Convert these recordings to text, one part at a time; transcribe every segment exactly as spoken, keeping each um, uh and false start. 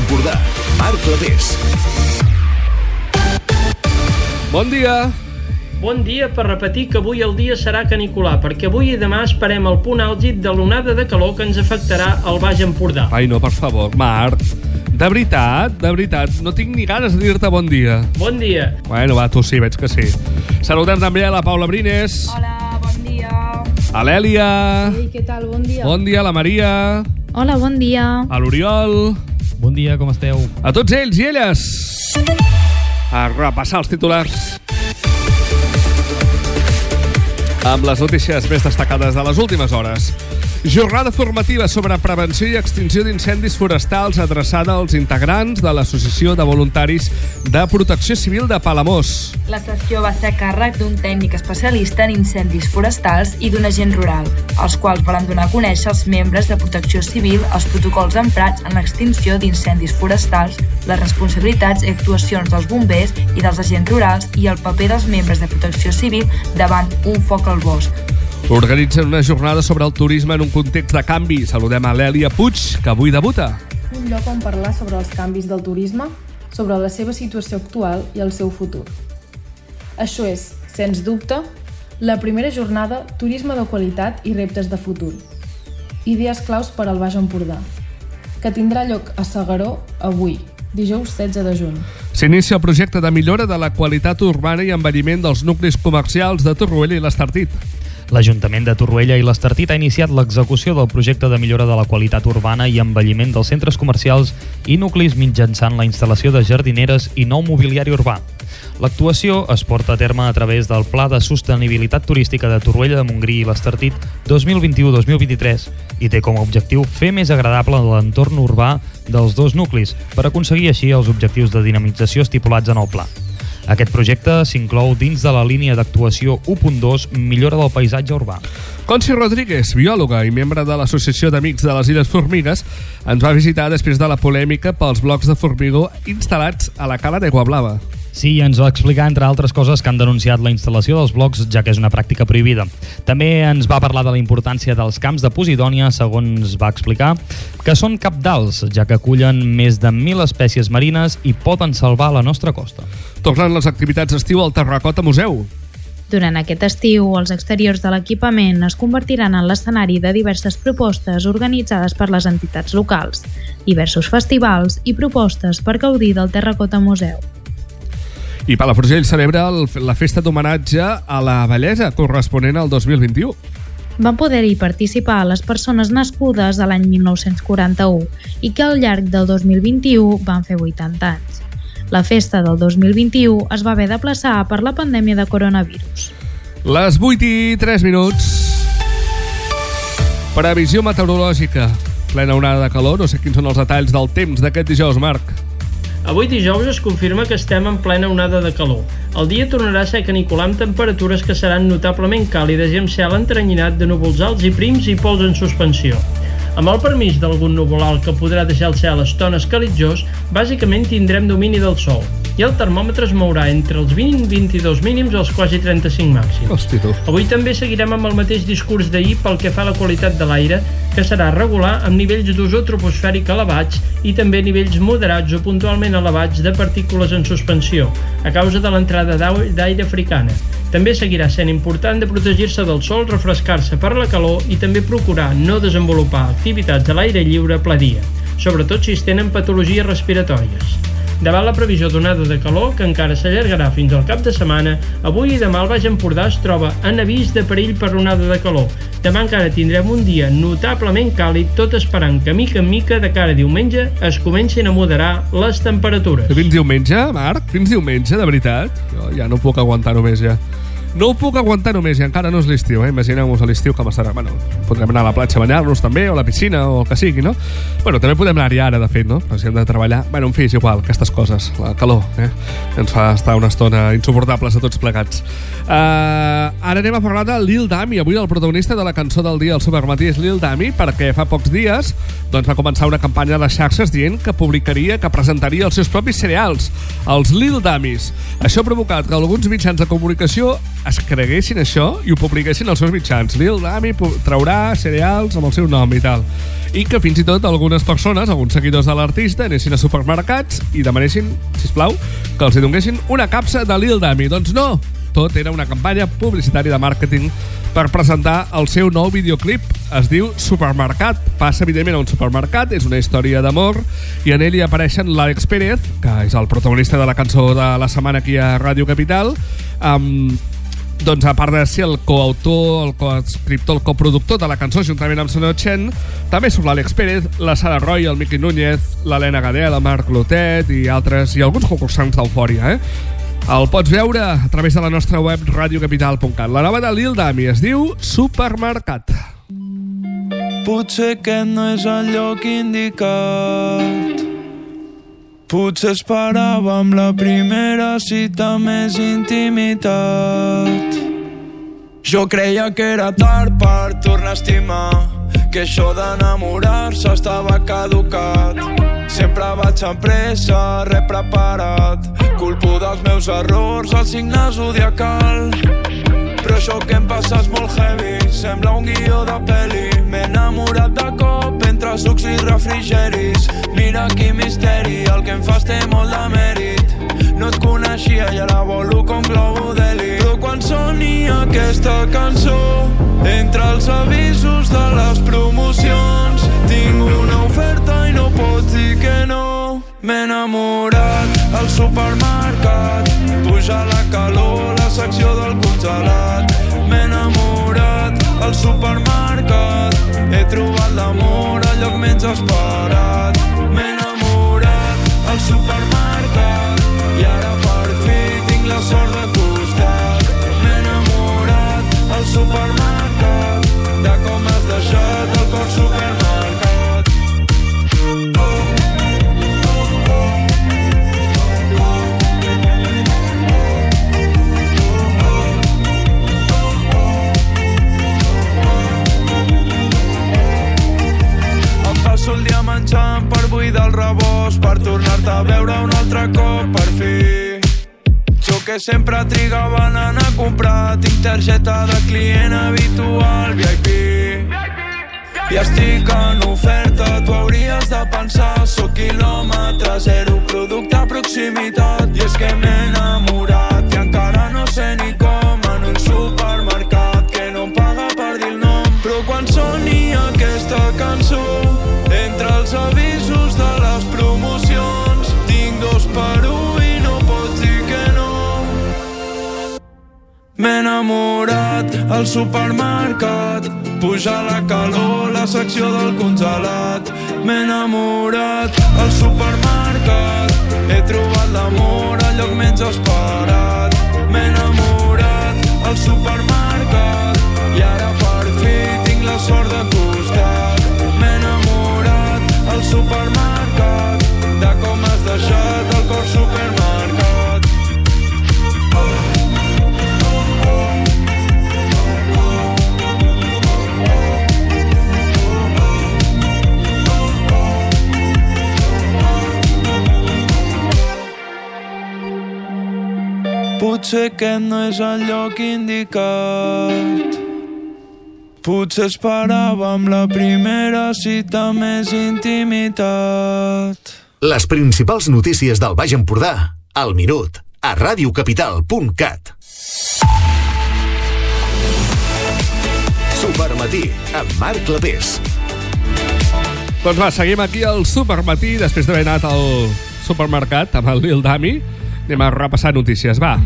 Empordà, Marc Clavés. Bon dia. Bon dia per repetir que avui el dia serà canicular, perquè avui i demà esperem el punt àlgid de l'onada de calor que ens afectarà al Baix Empordà. Ai, no, per favor, Marc. De veritat, de veritat, no tinc ni ganes de dir-te bon dia. Bon dia. Bueno, va, tu sí, veig que sí. Saludem també a la Paula Brines. Hola, bon dia. A l'Èlia. Ei, què tal? Bon dia. Bon dia a la Maria. Hola, bon dia. A l'Oriol. Bon dia, com esteu? A tots ells i elles. A repassar els titulars amb les notícies més destacades de les últimes hores. Jornada formativa sobre prevenció i extinció d'incendis forestals adreçada als integrants de l'Associació de Voluntaris de Protecció Civil de Palamós. La sessió va ser a càrrec d'un tècnic especialista en incendis forestals i d'un agent rural, els quals volen donar a conèixer als membres de Protecció Civil els protocols emprats en l'extinció d'incendis forestals, les responsabilitats i actuacions dels bombers i dels agents rurals i el paper dels membres de Protecció Civil davant un foc al bosc. Organitzen una jornada sobre el turisme en un context de canvi. Saludem a l'Èlia Puig, que avui debuta. Un lloc on parlar sobre els canvis del turisme, sobre la seva situació actual i el seu futur. Això és, sens dubte, la primera jornada Turisme de qualitat i reptes de futur. Idees claus per al Baix Empordà, que tindrà lloc a S'Agaró avui, dijous setze de juny. S'inicia el projecte de millora de la qualitat urbana i envelliment dels nuclis comercials de Torroella i l'Estartit. L'Ajuntament de Torroella i l'Estartit ha iniciat l'execució del projecte de millora de la qualitat urbana i envelliment dels centres comercials i nuclis mitjançant la instal·lació de jardineres i nou mobiliari urbà. L'actuació es porta a terme a través del Pla de Sostenibilitat Turística de Torroella de Montgrí i l'Estartit dos mil vint-i-u dos mil vint-i-tres i té com a objectiu fer més agradable l'entorn urbà dels dos nuclis per aconseguir així els objectius de dinamització estipulats en el pla. Aquest projecte s'inclou dins de la línia d'actuació u punt dos Millora del paisatge urbà. Conchi Rodríguez, biòloga i membre de l'Associació d'Amics de les Illes Formigues, ens va visitar després de la polèmica pels blocs de formigó instal·lats a la cala d'Aigua Blava. Sí, ens va explicar, entre altres coses, que han denunciat la instal·lació dels blocs, ja que és una pràctica prohibida. També ens va parlar de la importància dels camps de Posidònia, segons va explicar, que són cabdals, ja que acullen més de mil espècies marines i poden salvar la nostra costa. Tornen les activitats d'estiu al Terracota Museu. Durant aquest estiu, els exteriors de l'equipament es convertiran en l'escenari de diverses propostes organitzades per les entitats locals, diversos festivals i propostes per gaudir del Terracota Museu. I Palafrugell celebra el, la festa d'homenatge a la bellesa corresponent al dos mil vint-i-u. Van poder-hi participar les persones nascudes a l'any mil nou-cents quaranta-u i que al llarg del dos mil vint-i-u van fer vuitanta anys. La festa del dos mil vint-i-u es va haver d'aplaçar per la pandèmia de coronavirus. Les vuit i tres minuts. Previsió meteorològica. Plena onada de calor. No sé quins són els detalls del temps d'aquest dijous, Marc. Avui dijous es confirma que estem en plena onada de calor. El dia tornarà a ser canicular amb temperatures que seran notablement càlides i amb cel entrenyinat de núvols alts i prims i pols en suspensió. Amb el permís d'algun núvol alt que podrà deixar el cel a estones calitzós, bàsicament tindrem domini del sol i el termòmetre es mourà entre els vint i vint-i-dos mínims als quasi trenta-cinc màxims. Hosti, tu. Avui també seguirem amb el mateix discurs d'ahir pel que fa a la qualitat de l'aire, que serà regular amb nivells d'ozó troposfèric elevats i també nivells moderats o puntualment elevats de partícules en suspensió, a causa de l'entrada d'aire africana. També seguirà sent important de protegir-se del sol, refrescar-se per la calor i també procurar no desenvolupar activitats a l'aire lliure ple dia, sobretot si es tenen patologies respiratòries. Davant la previsió d'onada de calor, que encara s'allargarà fins al cap de setmana, avui i demà el Baix Empordà es troba en avís de perill per onada de calor. Demà encara tindrem un dia notablement càlid, tot esperant que mica en mica de cara a diumenge es comencin a moderar les temperatures. Fins diumenge, Marc? Fins diumenge, de veritat? Jo ja no puc aguantar només, ja. No ho puc aguantar només i encara no és l'estiu, eh? Imagineu-vos a l'estiu com estarà. Bueno, podrem anar a la platja a banyar-nos també, o a la piscina, o el que sigui, no? Bueno, també podem anar-hi ara, de fet, no? Però si hem de treballar... Bueno, en fi, és igual, aquestes coses. La calor, eh? Ens fa estar una estona insuportables a tots plegats. Uh, ara anem a parlar de Lil Dami. Avui el protagonista de la cançó del dia al Supermatí és Lil Dami, perquè fa pocs dies doncs, va començar una campanya a les xarxes dient que publicaria, que presentaria els seus propis cereals, els Lil Damis. Això ha provocat que alguns mitjans de comunicació es creguessin això i ho publiquessin als seus mitjans. Lil Dami traurà cereals amb el seu nom i tal. I que fins i tot algunes persones, alguns seguidors de l'artista, anessin a supermercats i demanessin, sisplau, que els hi donguessin una capsa de Lil Dami. Doncs no! Tot era una campanya publicitària de màrqueting per presentar el seu nou videoclip. Es diu Supermercat. Passa, evidentment, a un supermercat. És una història d'amor i en ell hi apareixen l'Àlex Pérez, que és el protagonista de la cançó de la setmana aquí a Ràdio Capital, amb... doncs a part de ser el coautor, el coescriptor, el coproductor de la cançó juntament amb Sono Chen, també surt l'Àlex Pérez, la Sara Roy, el Miqui Núñez, l'Helena Gadel, el Marc Lotet i altres, i alguns concursants d'Eufòria, eh? El pots veure a través de la nostra web radiocapital punt cat. La nova de Lil Dami es diu Supermercat. Potser aquest no és el lloc indicat, potser esperàvem la primera cita més intimitat. Jo creia que era tard per tornar a estimar, que això d'enamorar-se estava caducat. Sempre vaig amb pressa, res preparat, culpo dels meus errors, el signe zodiacal. Però això que em passa és molt heavy, sembla un guió de pel·li. M'he enamorat de cop entre sucs i refrigeris. Mira quin misteri, el que em fas té molt de mèrit. No et coneixia i ara volo com globo d'heli. Però quan soni aquesta cançó, entre els avisos de les promocions, tinc una oferta i no pots dir que no. M'he enamorat al supermercat, puja la calor, la secció del congelat. M'he enamorat al supermercat, he trobat l'amor al lloc menys esperat. M'he enamorat al supermercat i ara per fi tinc la sort de costat. M'he enamorat al supermercat, de com has deixat el cor supermercat. El dia menjant per buidar el rebost, per tornar-te a veure un altre cop, per fi. Jo que sempre trigava a anar a comprar, tinc targeta de client habitual V I P. I estic en oferta, tu hauries de pensar, sóc quilòmetre zero, producte a proximitat. I és que m'he enamorat i encara no sé ni com, en un supermercat que no em paga per dir el nom. Però quan soni aquesta cançó, entre els avisos de les promocions, tinc dos per un i no pots dir que no. M'he enamorat al supermercat, puja la calor, la secció del congelat. M'he enamorat al supermercat, he trobat l'amor al lloc menys esperat. M'he enamorat al supermercat i ara per fi tinc la sort de costat. M'he enamorat al supermercat, de com has deixat el cor supermercat. Potser aquest no és el lloc indicat, potser esperàvem la primera cita més intimitat. Les principals notícies del Baix Empordà, al minut, a radiocapital punt cat. Supermatí, amb Marc Clapés. Doncs va, seguim aquí al Supermatí, després d'haver anat al supermercat amb el Lil Dami. Anem a repassar notícies, va.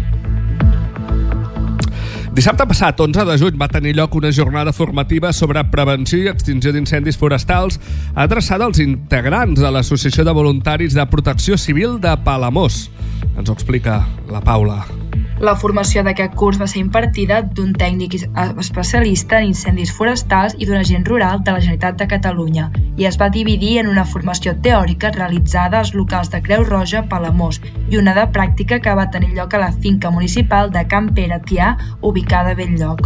Dissabte passat, onze de juny, va tenir lloc una jornada formativa sobre prevenció i extinció d'incendis forestals adreçada als integrants de l'Associació de Voluntaris de Protecció Civil de Palamós. Ens ho explica la Paula. La formació d'aquest curs va ser impartida d'un tècnic especialista en incendis forestals i d'un agent rural de la Generalitat de Catalunya i es va dividir en una formació teòrica realitzada als locals de Creu Roja, Palamós, i una de pràctica que va tenir lloc a la finca municipal de Can Pere Tià, ubicada a Bell-lloc.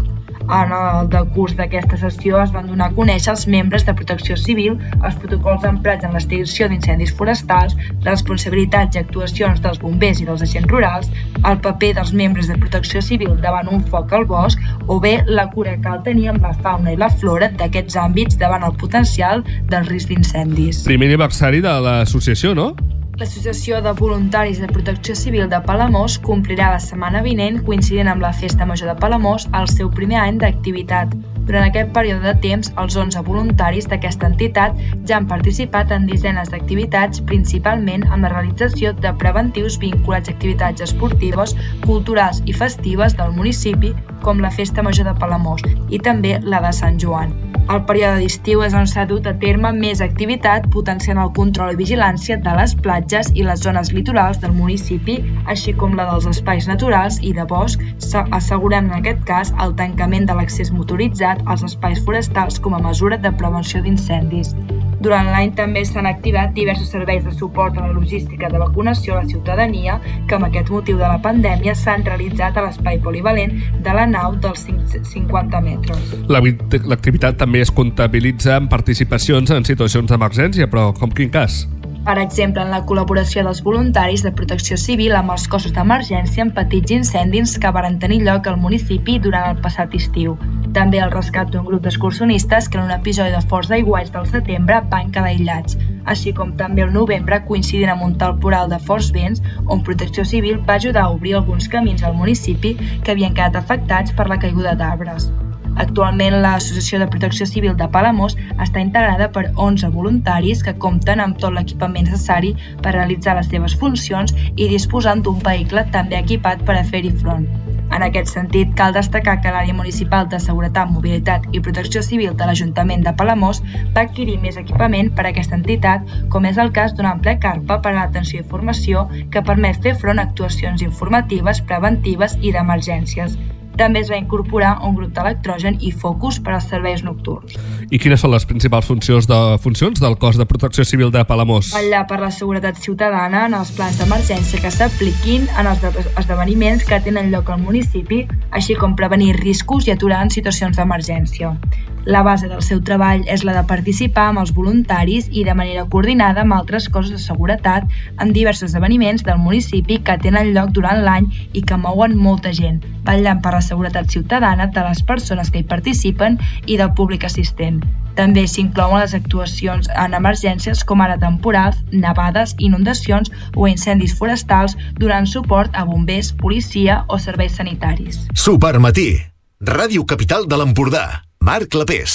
En el decurs d'aquesta sessió es van donar a conèixer els membres de Protecció Civil, els protocols emprats en l'extinció d'incendis forestals, les responsabilitats i actuacions dels bombers i dels agents rurals, el paper dels membres de Protecció Civil davant un foc al bosc o bé la cura que cal tenir amb la fauna i la flora d'aquests àmbits davant el potencial del risc d'incendis. Primer aniversari de l'associació, no? L'Associació de Voluntaris de Protecció Civil de Palamós complirà la setmana vinent, coincidint amb la Festa Major de Palamós, el seu primer any d'activitat. Durant aquest període de temps, els onze voluntaris d'aquesta entitat ja han participat en desenes d'activitats, principalment amb la realització de preventius vinculats a activitats esportives, culturals i festives del municipi, com la Festa Major de Palamós i també la de Sant Joan. El període d'estiu és on s'ha dut a terme més activitat, potenciant el control i vigilància de les platges i les zones litorals del municipi, així com la dels espais naturals i de bosc, assegurant en aquest cas el tancament de l'accés motoritzat als espais forestals com a mesura de prevenció d'incendis. Durant l'any també s'han activat diversos serveis de suport a la logística de vacunació a la ciutadania que amb aquest motiu de la pandèmia s'han realitzat a l'espai polivalent de la nau dels cinquanta metres. L'activitat també es comptabilitza en participacions en situacions d'emergència, però com quin cas? Per exemple, en la col·laboració dels voluntaris de Protecció Civil amb els cossos d'emergència en petits incendis que varen tenir lloc al municipi durant el passat estiu. També el rescat d'un grup d'excursionistes que en un episodi de forts aiguats del setembre van quedar aïllats, així com també el novembre coincidint amb un temporal de forts vents on Protecció Civil va ajudar a obrir alguns camins al municipi que havien quedat afectats per la caiguda d'arbres. Actualment, l'Associació de Protecció Civil de Palamós està integrada per onze voluntaris que compten amb tot l'equipament necessari per realitzar les seves funcions i disposant d'un vehicle també equipat per a fer-hi front. En aquest sentit, cal destacar que l'àrea municipal de Seguretat, Mobilitat i Protecció Civil de l'Ajuntament de Palamós va adquirir més equipament per a aquesta entitat, com és el cas d'una àmplia carpa per a l'atenció i formació que permet fer front a actuacions informatives, preventives i d'emergències. També es va incorporar un grup d'electrogen i focus per als serveis nocturns. I quines són les principals funcions de funcions del cos de Protecció Civil de Palamós? Vetllar per la seguretat ciutadana en els plans d'emergència que s'apliquin en els esdeveniments que tenen lloc al municipi, així com prevenir riscos i aturar en situacions d'emergència. La base del seu treball és la de participar amb els voluntaris i de manera coordinada amb altres cossos de seguretat en diversos esdeveniments del municipi que tenen lloc durant l'any i que mouen molta gent, vetllant per la seguretat ciutadana de les persones que hi participen i del públic assistent. També s'inclouen les actuacions en emergències com ara temporals, nevades, inundacions o incendis forestals donant suport a bombers, policia o serveis sanitaris. Supermatí, Ràdio Capital de l'Empordà. Marc Clapés.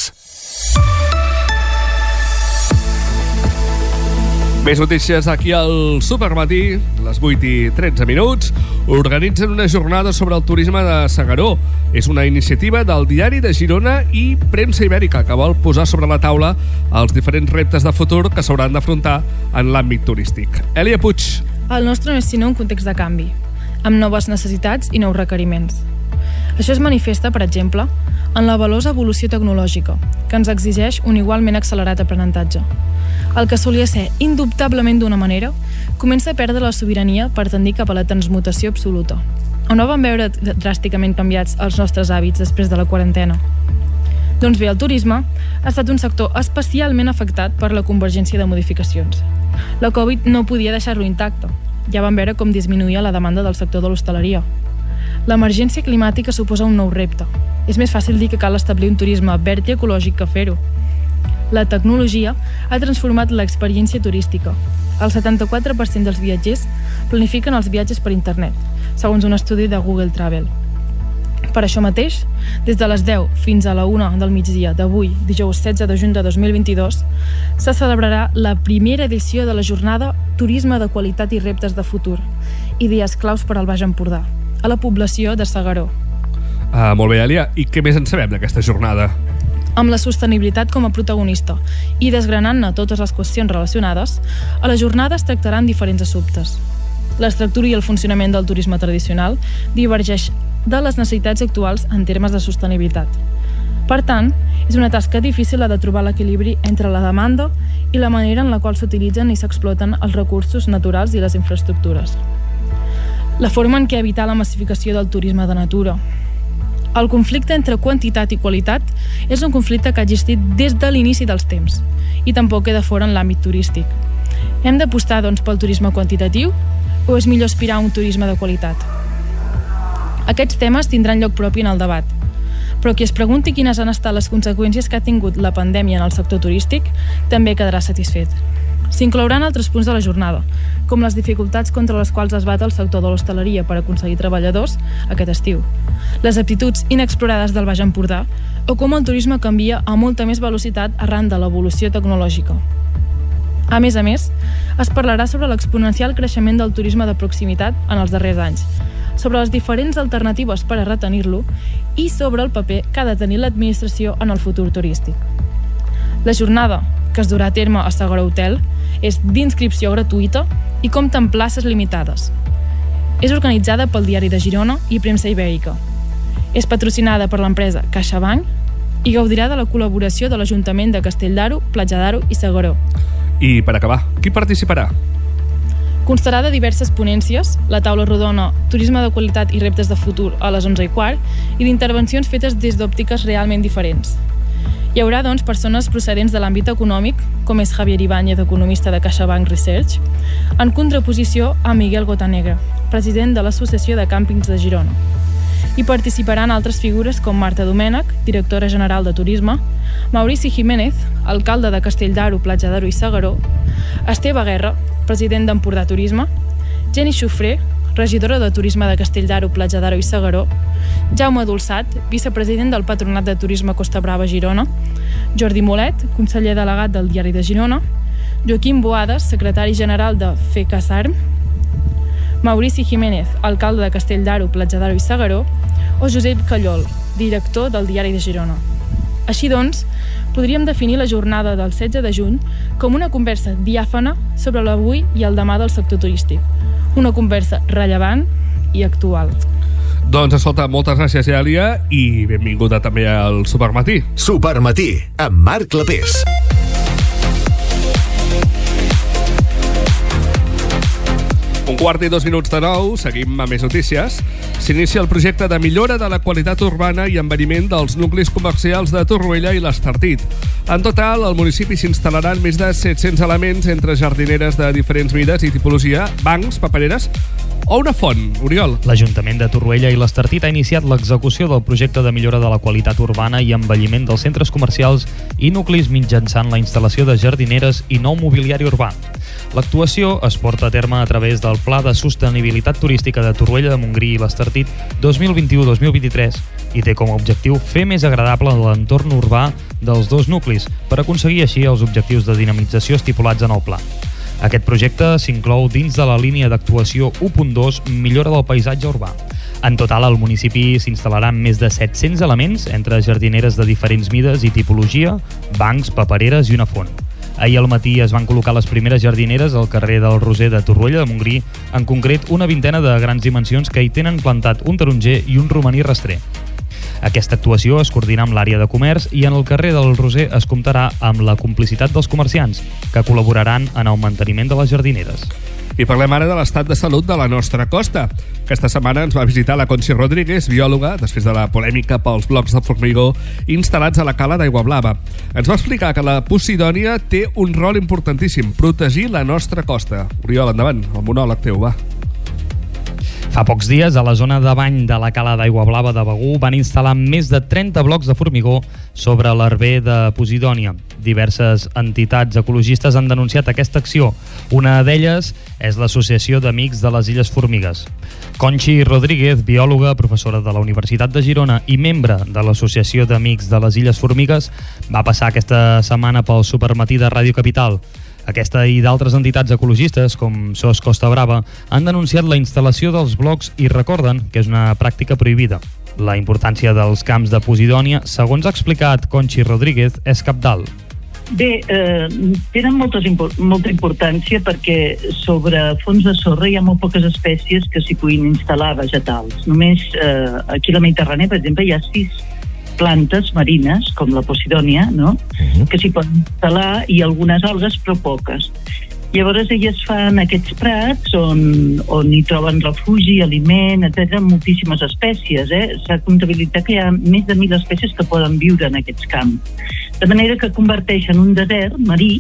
Més notícies aquí al Supermatí, les vuit i tretze minuts. Organitzen una jornada sobre el turisme de S'Agaró. És una iniciativa del Diari de Girona i Premsa Ibèrica que vol posar sobre la taula els diferents reptes de futur que s'hauran d'afrontar en l'àmbit turístic. Èlia Puig. El nostre no és sinó un context de canvi, amb noves necessitats i nous requeriments. Això es manifesta, per exemple, en la veloç evolució tecnològica, que ens exigeix un igualment accelerat aprenentatge. El que solia ser indubtablement d'una manera, comença a perdre la sobirania per tendir cap a la transmutació absoluta. On no van veure dràsticament canviats els nostres hàbits després de la quarantena? Doncs bé, el turisme ha estat un sector especialment afectat per la convergència de modificacions. La Covid no podia deixar-lo intacte. Ja vam veure com disminuïa la demanda del sector de l'hostaleria. L'emergència climàtica suposa un nou repte. És més fàcil dir que cal establir un turisme verd i ecològic que fer-ho. La tecnologia ha transformat l'experiència turística. El setanta-quatre per cent dels viatgers planifiquen els viatges per internet, segons un estudi de Google Travel. Per això mateix, des de les deu fins a la una del migdia d'avui, dijous setze de juny de dos mil vint-i-dos, se celebrarà la primera edició de la jornada Turisme de qualitat i reptes de futur, idees claus per al Baix Empordà, a la població de S'Agaró. Ah, molt bé, Èlia. I què més en sabem d'aquesta jornada? Amb la sostenibilitat com a protagonista i desgranant-ne totes les qüestions relacionades, a la jornada es tractaran diferents assumptes. L'estructura i el funcionament del turisme tradicional divergeix de les necessitats actuals en termes de sostenibilitat. Per tant, és una tasca difícil la de trobar l'equilibri entre la demanda i la manera en la qual s'utilitzen i s'exploten els recursos naturals i les infraestructures. La forma en què evitar la massificació del turisme de natura, El conflicte entre quantitat i qualitat és un conflicte que ha existit des de l'inici dels temps i tampoc queda fora en l'àmbit turístic. Hem d'apostar, doncs, pel turisme quantitatiu o és millor aspirar a un turisme de qualitat? Aquests temes tindran lloc propi en el debat, però qui es pregunti quines han estat les conseqüències que ha tingut la pandèmia en el sector turístic també quedarà satisfet. S'inclouran altres punts de la jornada, com les dificultats contra les quals es bat el sector de l'hostaleria per aconseguir treballadors aquest estiu, les aptituds inexplorades del Baix Empordà o com el turisme canvia a molta més velocitat arran de l'evolució tecnològica. A més a més, es parlarà sobre l'exponencial creixement del turisme de proximitat en els darrers anys, sobre les diferents alternatives per a retenir-lo i sobre el paper que ha de tenir l'administració en el futur turístic. La jornada, que es durà a terme a Segara Hotel, és d'inscripció gratuïta i compta amb places limitades. És organitzada pel Diari de Girona i Premsa Ibèrica. És patrocinada per l'empresa CaixaBank i gaudirà de la col·laboració de l'Ajuntament de Castell d'Aro, Platja d'Aro i Segaró. I per acabar, qui participarà? Constarà de diverses ponències, la taula rodona Turisme de qualitat i reptes de futur a les onze i quart i d'intervencions fetes des d'òptiques realment diferents. Hi haurà, doncs, persones procedents de l'àmbit econòmic, com és Javier Ibáñez, economista de CaixaBank Research, en contraposició a Miguel Gotanegra, president de l'Associació de Càmpings de Girona. Hi participaran altres figures com Marta Domènech, directora general de Turisme, Maurici Jiménez, alcalde de Castell d'Aro, Platja d'Aro i Segaró, Esteve Guerra, president d'Empordà Turisme, Jenny Xufré, regidora de Turisme de Castell d'Aro, Platja d'Aro i Segaró, Jaume Dolçat, vicepresident del Patronat de Turisme Costa Brava Girona, Jordi Molet, conseller delegat del Diari de Girona, Joaquim Boades, secretari general de FECASARM, Maurici Jiménez, alcalde de Castell d'Aro, Platja d'Aro i Segaró, o Josep Callol, director del Diari de Girona. Així doncs, podríem definir la jornada del setze de juny com una conversa diàfana sobre l'avui i el demà del sector turístic. Una conversa rellevant i actual. Doncs escolta, moltes gràcies, Èlia, i benvinguda també al Supermatí. Supermatí, amb Marc Clapés. Un quart i dos minuts de nou, seguim amb més notícies. S'inicia el projecte de millora de la qualitat urbana i envelliment dels nuclis comercials de Torroella i l'Estartit. En total, al municipi s'instal·laran més de set-cents elements entre jardineres de diferents mides i tipologia, bancs, papereres o una font. Oriol. L'Ajuntament de Torroella i l'Estartit ha iniciat l'execució del projecte de millora de la qualitat urbana i envelliment dels centres comercials i nuclis mitjançant la instal·lació de jardineres i nou mobiliari urbà. L'actuació es porta a terme a través del Pla de Sostenibilitat Turística de Torroella de Montgrí i l'Estartit dos mil vint-i-u dos mil vint-i-tres i té com a objectiu fer més agradable l'entorn urbà dels dos nuclis per aconseguir així els objectius de dinamització estipulats en el pla. Aquest projecte s'inclou dins de la línia d'actuació u punt dos Millora del paisatge urbà. En total, al municipi s'instal·laran més de set-cents elements entre jardineres de diferents mides i tipologia, bancs, papereres i una font. Ahir al matí es van col·locar les primeres jardineres al carrer del Roser de Torroella de Montgrí, en concret una vintena de grans dimensions que hi tenen plantat un taronger i un romaní rastrer. Aquesta actuació es coordina amb l'àrea de comerç i en el carrer del Roser es comptarà amb la complicitat dels comerciants, que col·laboraran en el manteniment de les jardineres. I parlem ara de l'estat de salut de la nostra costa. Aquesta setmana ens va visitar la Conchi Rodríguez, biòloga, després de la polèmica pels blocs de formigó instal·lats a la cala d'Aigua Blava. Ens va explicar que la Posidònia té un rol importantíssim, protegir la nostra costa. Oriol, endavant, el monòleg teu, va. Fa pocs dies, a la zona de bany de la cala d'Aigua Blava de Begur van instal·lar més de trenta blocs de formigó sobre l'arber de Posidònia. Diverses entitats ecologistes han denunciat aquesta acció. Una d'elles és l'Associació d'Amics de les Illes Formigues. Conchi Rodríguez, biòloga, professora de la Universitat de Girona i membre de l'Associació d'Amics de les Illes Formigues, va passar aquesta setmana pel Supermatí de Ràdio Capital. Aquesta i d'altres entitats ecologistes, com S O S Costa Brava, han denunciat la instal·lació dels blocs i recorden que és una pràctica prohibida. La importància dels camps de Posidònia, segons ha explicat Conchi Rodríguez, és cabdal. Bé, eh, tenen moltes, molta importància perquè sobre fons de sorra hi ha molt poques espècies que s'hi puguin instal·lar vegetals. Només eh, aquí a la Mediterrània, per exemple, hi ha sis plantes marines, com la Posidònia, no? Uh-huh. que s'hi poden instal·lar, i algunes algues, però poques. Llavors elles fan aquests prats on, on hi troben refugi, aliment, etcètera, moltíssimes espècies. Eh? S'ha comptabilitzat que hi ha més de mil espècies que poden viure en aquests camps. De manera que converteixen un desert marí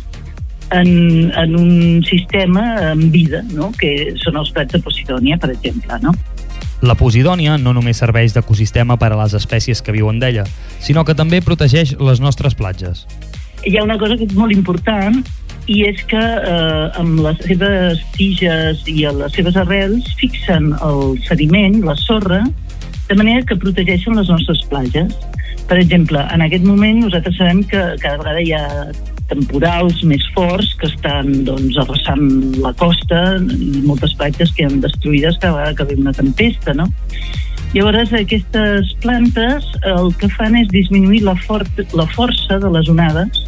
en, en un sistema amb vida, no? Que són els prats de Posidònia, per exemple, no? La Posidònia no només serveix d'ecosistema per a les espècies que viuen d'ella, sinó que també protegeix les nostres platges. Hi ha una cosa que és molt important i és que eh, amb les seves tiges i les seves arrels fixen el sediment, la sorra, de manera que protegeixen les nostres platges. Per exemple, en aquest moment nosaltres sabem que cada vegada hi ha temporals més forts que estan doncs, arrasant la costa i moltes platges que han destruïdes cada vegada que ve una tempesta, no? Llavors, aquestes plantes el que fan és disminuir la, for la força de les onades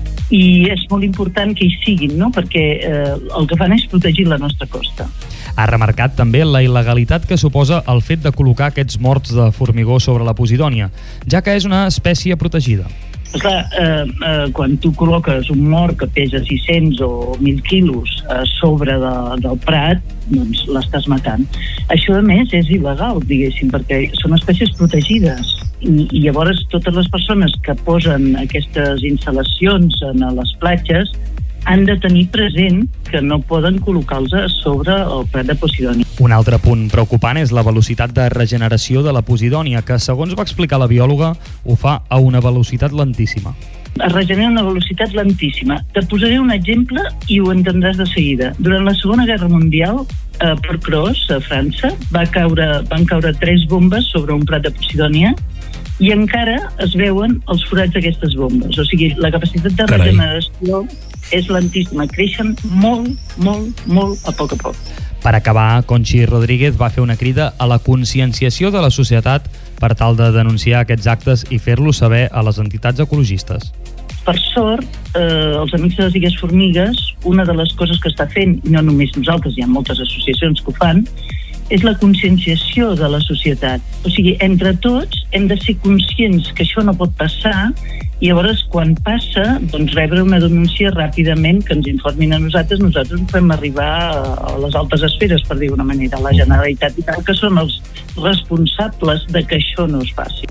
i és molt important que hi siguin, no? Perquè eh, el que fan és protegir la nostra costa. Ha remarcat també la il·legalitat que suposa el fet de col·locar aquests morts de formigó sobre la Posidònia, ja que és una espècie protegida. Clar, eh, eh, quan tu col·loques un mort que pesa sis-cents o mil quilos a sobre de, del prat, doncs l'estàs matant. Això, a més, és il·legal, diguéssim, perquè són espècies protegides. I, i llavors totes les persones que posen aquestes instal·lacions en les platges han de tenir present que no poden col·locar-los sobre el prat de Posidònia. Un altre punt preocupant és la velocitat de regeneració de la Posidònia, que, segons va explicar la biòloga, ho fa a una velocitat lentíssima. Es regenera a una velocitat lentíssima. Te posaré un exemple i ho entendràs de seguida. Durant la Segona Guerra Mundial, a Port Cros, a França, va caure, van caure tres bombes sobre un prat de Posidònia i encara es veuen els forats d'aquestes bombes. O sigui, la capacitat de Carai. regeneració és lentíssima. Creixen molt, molt, molt a poc a poc. Per acabar, Conchi Rodríguez va fer una crida a la conscienciació de la societat per tal de denunciar aquests actes i fer-los saber a les entitats ecologistes. Per sort, eh, els Amics de les Illes Formigues, una de les coses que està fent, i no només nosaltres, hi ha moltes associacions que ho fan, és la conscienciació de la societat. O sigui, entre tots hem de ser conscients que això no pot passar i llavors quan passa, doncs rebre una denúncia ràpidament, que ens informin a nosaltres, nosaltres ho fem arribar a les altes esferes, per dir d'una manera, a la Generalitat i tal, que són els responsables de que això no es passi.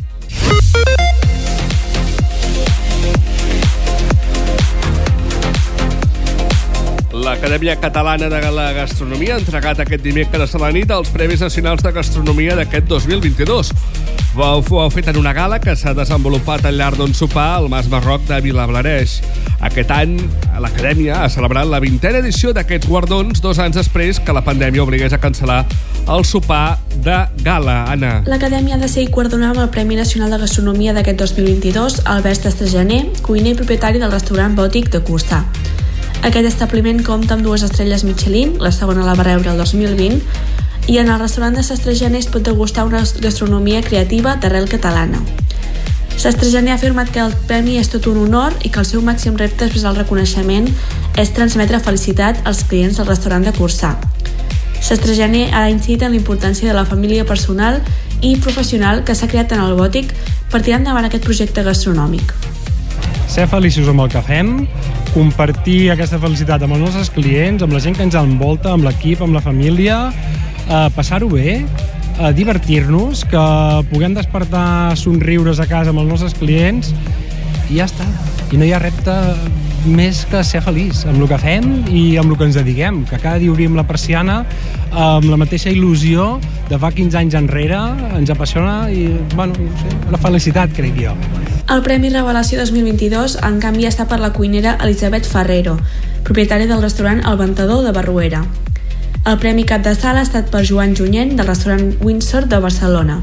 L'Acadèmia Catalana de la Gastronomia ha entregat aquest dimecres a la nit els Premis Nacionals de Gastronomia d'aquest dos mil vint-i-dos. Ho heu fet en una gala que s'ha desenvolupat al llarg d'un sopar al Mas Marroc de Vilablareix. Aquest any, l'Acadèmia ha celebrat la vintena edició d'aquests guardons, dos anys després que la pandèmia obligués a cancel·lar el sopar de gala. Anna. L'Acadèmia ha decidit guardonar amb el Premi Nacional de Gastronomia d'aquest dos mil vint-i-dos Albert Estregener, cuiner i propietari del restaurant Bòtic de Corçà. Aquest establiment compta amb dues estrelles Michelin, la segona la va rebre el dos mil vint, i en el restaurant de Sastregener es pot degustar una gastronomia creativa d'arrel catalana. Sastregener ha afirmat que el premi és tot un honor i que el seu màxim repte després del reconeixement és transmetre felicitat als clients del restaurant de Corçà. Sastregener ha incidit en la importància de la família personal i professional que s'ha creat en el Bòtic per tirar endavant aquest projecte gastronòmic. Ser feliços amb el que fem, compartir aquesta felicitat amb els nostres clients, amb la gent que ens envolta, amb l'equip, amb la família, eh, passar-ho bé, eh, divertir-nos, que puguem despertar somriures a casa amb els nostres clients i ja està. I no hi ha repte més que ser feliç amb el que fem i amb el que ens dediquem, que cada dia obrim la persiana amb la mateixa il·lusió de fa quinze anys enrere, ens apassiona i, bueno, no sé, la felicitat, crec jo. El Premi Revelació dos mil vint-i-dos, en canvi, està per la cuinera Elisabet Ferrero, propietària del restaurant El Ventador de Barruera. El Premi Cap de Sala ha estat per Joan Junyent, del restaurant Windsor de Barcelona.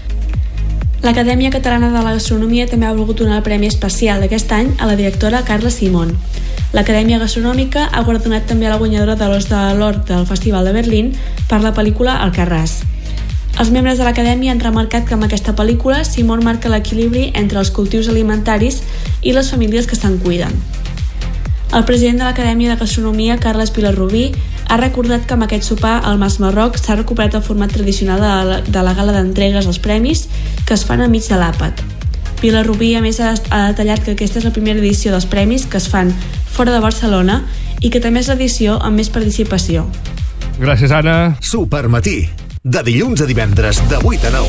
L'Acadèmia Catalana de la Gastronomia també ha volgut donar el premi especial d'aquest any a la directora Carla Simón. L'Acadèmia Gastronòmica ha guardonat també a la guanyadora de l'Os de l'Or del Festival de Berlín per la pel·lícula Alcarràs. Els membres de l'Acadèmia han remarcat que amb aquesta pel·lícula Simón marca l'equilibri entre els cultius alimentaris i les famílies que se'n cuiden. El president de l'Acadèmia de Gastronomia, Carles Vilarrubí, ha recordat que amb aquest sopar al Mas Marroc s'ha recuperat el format tradicional de la, de la gala d'entregues als premis que es fan enmig de l'àpat. Vilarrubí, a més, ha detallat que aquesta és la primera edició dels premis que es fan fora de Barcelona i que també és l'edició amb més participació. Gràcies, Anna. Supermatí, de dilluns a divendres, de vuit a nou.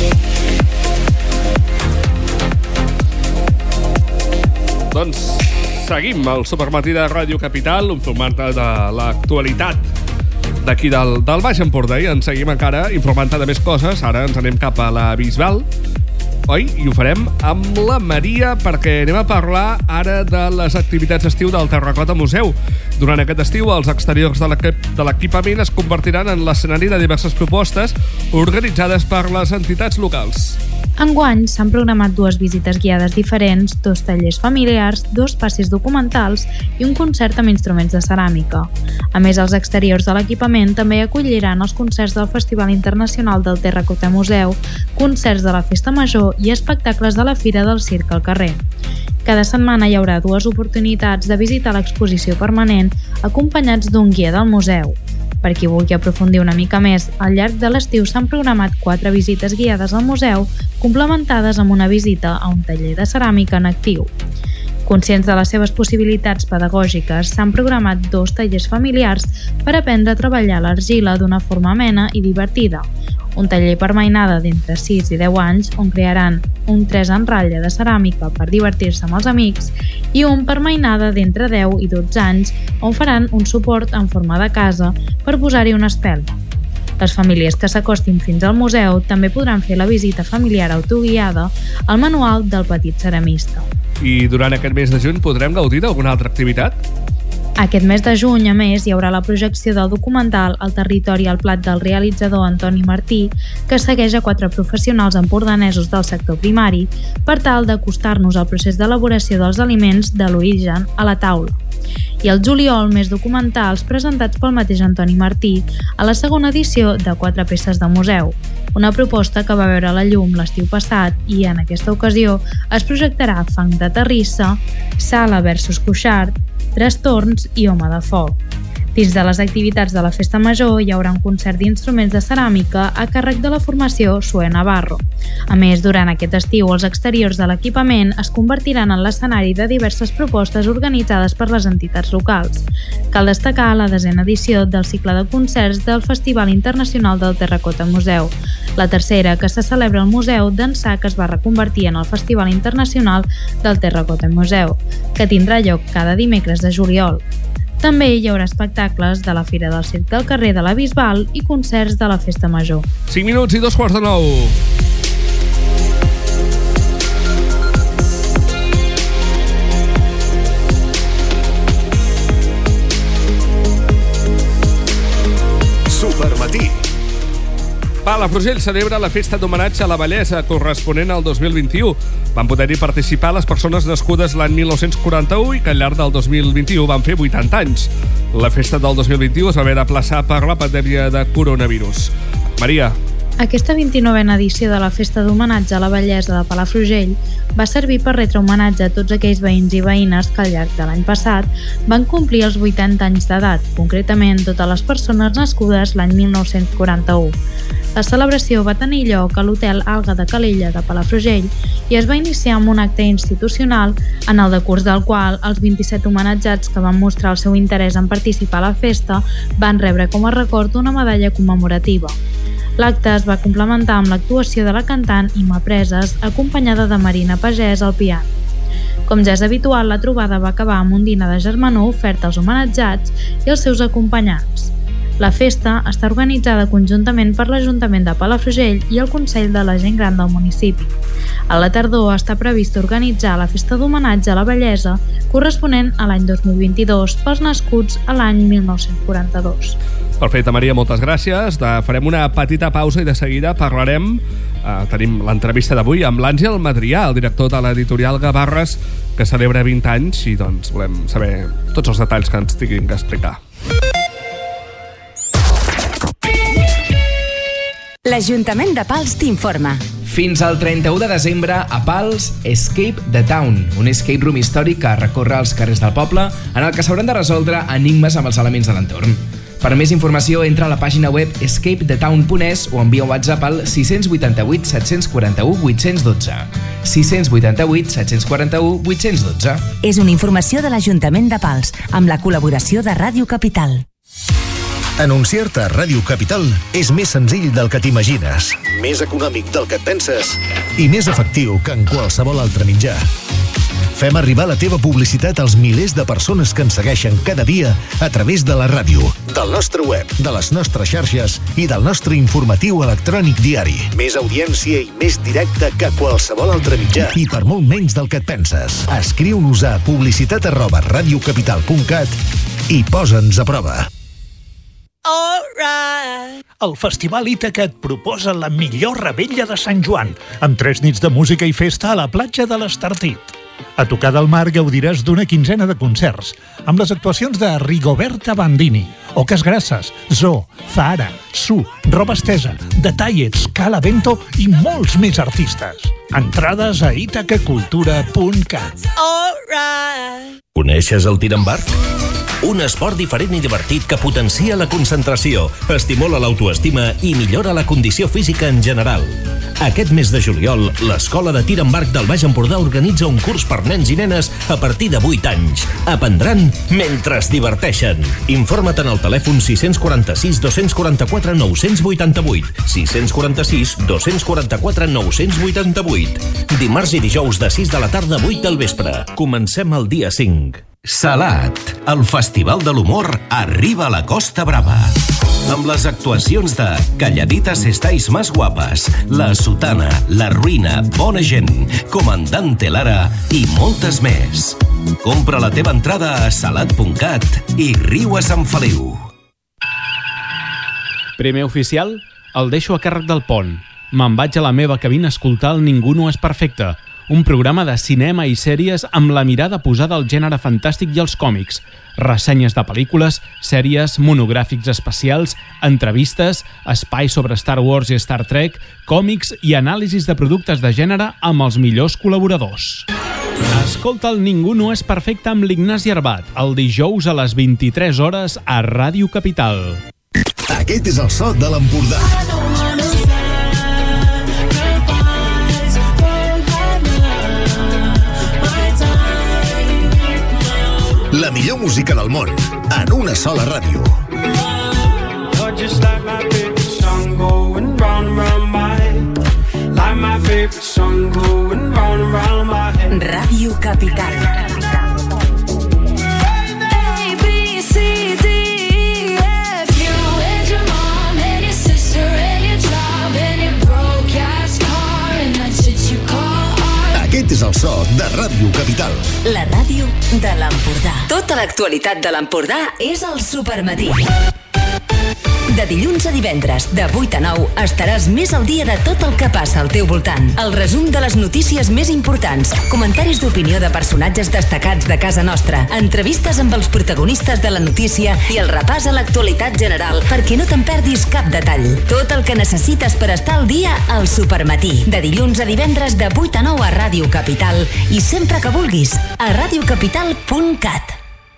Doncs seguim el Supermatí de Ràdio Capital, un format de l'actualitat d'aquí del, del Baix Empordà, i ens seguim encara informant de més coses. Ara ens anem cap a la Bisbal, oi? I ho farem amb la Maria, perquè anem a parlar ara de les activitats d'estiu del Terracota Museu. Durant aquest estiu, els exteriors de l'equipament es convertiran en l'escenari de diverses propostes organitzades per les entitats locals. Enguany s'han programat dues visites guiades diferents, dos tallers familiars, dos passis documentals i un concert amb instruments de ceràmica. A més, els exteriors de l'equipament també acolliran els concerts del Festival Internacional del Terracota Museu, concerts de la Festa Major i espectacles de la Fira del Circ al carrer. Cada setmana hi haurà dues oportunitats de visitar l'exposició permanent acompanyats d'un guia del museu. Per qui vulgui aprofundir una mica més, al llarg de l'estiu s'han programat quatre visites guiades al museu, complementades amb una visita a un taller de ceràmica en actiu. Conscients de les seves possibilitats pedagògiques, s'han programat dos tallers familiars per aprendre a treballar l'argila d'una forma amena i divertida. Un taller per mainada d'entre sis i deu anys, on crearan un tres en ratlla de ceràmica per divertir-se amb els amics, i un per mainada d'entre deu i dotze anys, on faran un suport en forma de casa per posar-hi una espelma. Les famílies que s'acostin fins al museu també podran fer la visita familiar autoguiada al manual del petit ceramista. I durant aquest mes de juny podrem gaudir d'alguna altra activitat? Aquest mes de juny, a més, hi haurà la projecció del documental El territori al plat del realitzador Antoni Martí, que segueix a quatre professionals empordanesos del sector primari per tal d'acostar-nos al procés d'elaboració dels aliments de l'origen a la taula. I al juliol, més documentals presentats pel mateix Antoni Martí a la segona edició de Quatre peces de museu, una proposta que va veure la llum l'estiu passat i en aquesta ocasió es projectarà Fang de Terrissa, Sala versus Cuixart, Trastorns i Home de Foc. Dins de les activitats de la Festa Major hi haurà un concert d'instruments de ceràmica a càrrec de la formació Sue Navarro. A més, durant aquest estiu, els exteriors de l'equipament es convertiran en l'escenari de diverses propostes organitzades per les entitats locals. Cal destacar la desena edició del cicle de concerts del Festival Internacional del Terracota Museu, la tercera que se celebra al Museu d'ençà que es va reconvertir en el Festival Internacional del Terracota Museu, que tindrà lloc cada dimecres de juliol. També hi haurà espectacles de la Fira del Circ del carrer de la Bisbal i concerts de la Festa Major. cinc minuts i dos quarts de nou. Supermatí. Palafrugell celebra la festa d'homenatge a la bellesa corresponent al dos mil vint-i-u. Van poder-hi participar les persones nascudes l'any mil nou-cents quaranta-u i que al llarg del dos mil vint-i-u van fer vuitanta anys. La festa del dos mil vint-i-u es va haver d'aplaçar per la pandèmia de coronavirus. Maria. Aquesta vint-i-novena edició de la Festa d'Homenatge a la Bellesa de Palafrugell va servir per retre homenatge a tots aquells veïns i veïnes que al llarg de l'any passat van complir els vuitanta anys d'edat, concretament totes les persones nascudes l'any mil nou-cents quaranta-u. La celebració va tenir lloc a l'Hotel Alga de Calella de Palafrugell i es va iniciar amb un acte institucional en el decurs del qual els vint-i-set homenatjats que van mostrar el seu interès en participar a la festa van rebre com a record una medalla commemorativa. L'acte es va complementar amb l'actuació de la cantant Ima Preses, acompanyada de Marina Pagès al piano. Com ja és habitual, la trobada va acabar amb un dinar de germanor ofert als homenatjats i als seus acompanyants. La festa està organitzada conjuntament per l'Ajuntament de Palafrugell i el Consell de la Gent Gran del municipi. A la tardor està previst organitzar la festa d'homenatge a la bellesa corresponent a l'any dos mil vint-i-dos pels nascuts a l'any mil nou-cents quaranta-dos. Perfecte, Maria, moltes gràcies. De, farem una petita pausa i de seguida parlarem, eh, tenim l'entrevista d'avui amb l'Àngel Madrià, el director de l'editorial Gavarres, que celebra vint anys i doncs volem saber tots els detalls que ens tinguin que explicar. L'Ajuntament de Pals t'informa. Fins al trenta-u de desembre, a Pals, Escape the Town, un escape room històric que recorre els carrers del poble en el que s'hauran de resoldre enigmes amb els elements de l'entorn. Per més informació, entra a la pàgina web escape the town punt es o envia un WhatsApp al sis vuit vuit, set quatre u, vuit un dos. sis vuit vuit, set quatre u, vuit un dos. És una informació de l'Ajuntament de Pals, amb la col·laboració de Ràdio Capital. Anunciar-te a Ràdio Capital és més senzill del que t'imagines, més econòmic del que et penses i més efectiu que en qualsevol altre mitjà. Fem arribar la teva publicitat als milers de persones que ens segueixen cada dia a través de la ràdio, del nostre web, de les nostres xarxes i del nostre informatiu electrònic diari. Més audiència i més directe que qualsevol altre mitjà i per molt menys del que et penses. Escriu-nos a publicitat arroba radiocapital punt cat i posa'ns a prova. Alright. El Festival Ítaca et proposa la millor revetlla de Sant Joan, amb tres nits de música i festa a la platja de l'Estartit. A tocar del mar gaudiràs d'una quinzena de concerts, amb les actuacions de Rigoberta Bandini, Oques Grasses, Zoo, Zahara, Su, Roba Estesa, The Tallets, Cala Vento i molts més artistes. Entrades a itacacultura punt cat. Alright. Coneixes el tir amb arc? Un esport diferent i divertit que potencia la concentració, estimula l'autoestima i millora la condició física en general. Aquest mes de juliol, l'Escola de Tir amb Arc del Baix Empordà organitza un curs per nens i nenes a partir de vuit anys. Aprendran mentre es diverteixen. Informa't en el telèfon sis quatre sis, dos quatre quatre, nou vuit vuit, sis quatre sis, dos quatre quatre, nou vuit vuit. Dimarts i dijous de sis de la tarda a vuit del vespre. Comencem el dia cinc. Salat, el Festival de l'Humor arriba a la Costa Brava. Amb les actuacions de Calladitas estáis más guapas, La Sotana, La Ruïna, Bona Gent, Comandante Lara i moltes més. Compra la teva entrada a salat punt cat i riu a Sant Feliu. Primer oficial, el deixo a càrrec del pont. Me'n vaig a la meva cabina a escoltar el Ningú no és perfecte, un programa de cinema i sèries amb la mirada posada al gènere fantàstic i als còmics, ressenyes de pel·lícules, sèries, monogràfics especials, entrevistes, espai sobre Star Wars i Star Trek, còmics i anàlisis de productes de gènere amb els millors col·laboradors. Escolta el Ningú no és perfecte amb l'Ignasi Arbat, el dijous a les vint-i-tres hores a Ràdio Capital. Aquest és el so de l'Empordà. La millor música del món, en una sola ràdio. Ràdio Capital. Aquest és el so de Ràdio Capital. La ràdio de l'Empordà. Tota l'actualitat de l'Empordà és al Supermatí. De dilluns a divendres, de vuit a nou, estaràs més al dia de tot el que passa al teu voltant. El resum de les notícies més importants, comentaris d'opinió de personatges destacats de casa nostra, entrevistes amb els protagonistes de la notícia i el repàs a l'actualitat general perquè no te'n perdis cap detall. Tot el que necessites per estar al dia al Supermatí. De dilluns a divendres, de vuit a nou a Ràdio Capital i sempre que vulguis, a radiocapital punt cat.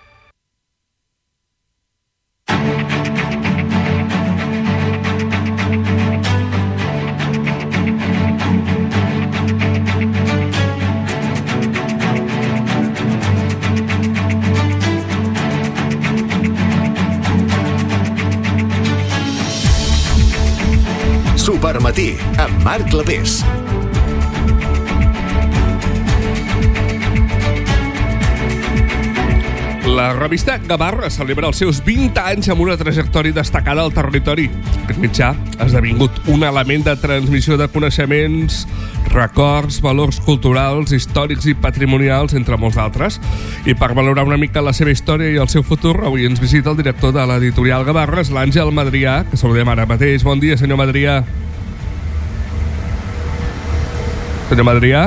Supermatí, amb Marc Lapés. La revista Gavarra celebra els seus vint anys amb una trajectòria destacada al territori. Aquest mitjà ha esdevingut un element de transmissió de coneixements, records, valors culturals, històrics i patrimonials, entre molts altres. I per valorar una mica la seva història i el seu futur, avui ens visita el director de l'editorial Gavarra, l'Àngel Madrià, que saludem ara mateix. Bon dia, senyor Madrià. Senyor Madrià?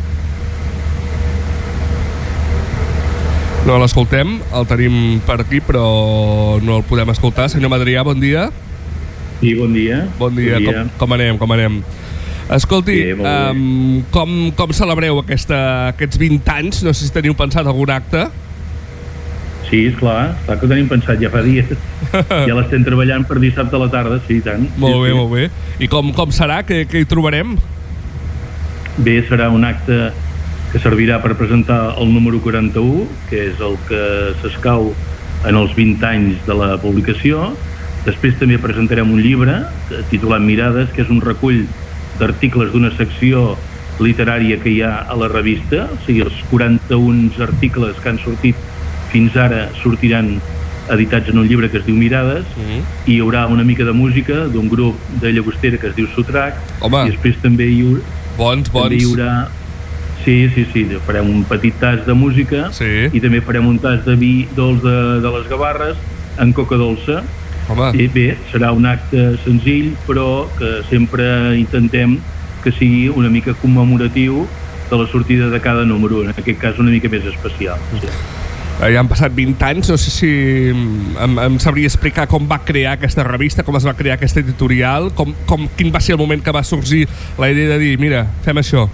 No l'escoltem, el tenim per aquí, però no el podem escoltar. Senyor Madrià, bon dia. Sí, bon dia. Bon dia, bon dia. Com, com anem, com anem? Escolti, sí, um, com, com celebreu aquesta, aquests vint anys? No sé si teniu pensat algun acte. Sí, esclar, clar que ho tenim pensat ja fa dies. Ja l'estem treballant per dissabte a la tarda, sí, tant. Molt sí, bé, sí. molt bé. I com, com serà? Què, què hi trobarem? Bé, serà un acte que servirà per presentar el número quaranta-u, que és el que s'escau en els vint anys de la publicació. Després també presentarem un llibre titulat Mirades, que és un recull d'articles d'una secció literària que hi ha a la revista, o sigui, els quaranta-un articles que han sortit fins ara sortiran editats en un llibre que es diu Mirades, mm-hmm. i hi haurà una mica de música d'un grup de Llagostera que es diu Sotrac. Home. I després també hi haurà... Bons, bons. També hi haurà... Sí, sí, sí, farem un petit tas de música, sí. I també farem un tas de vi dolç de, de les Gavarres en coca dolça. Home. I bé, serà un acte senzill, però que sempre intentem que sigui una mica commemoratiu de la sortida de cada número, en aquest cas una mica més especial. Sí. Ja han passat vint anys, no sé si em, em sabria explicar com va crear aquesta revista, com es va crear aquesta editorial, com, com, quin va ser el moment que va sorgir la idea de dir, mira, fem això.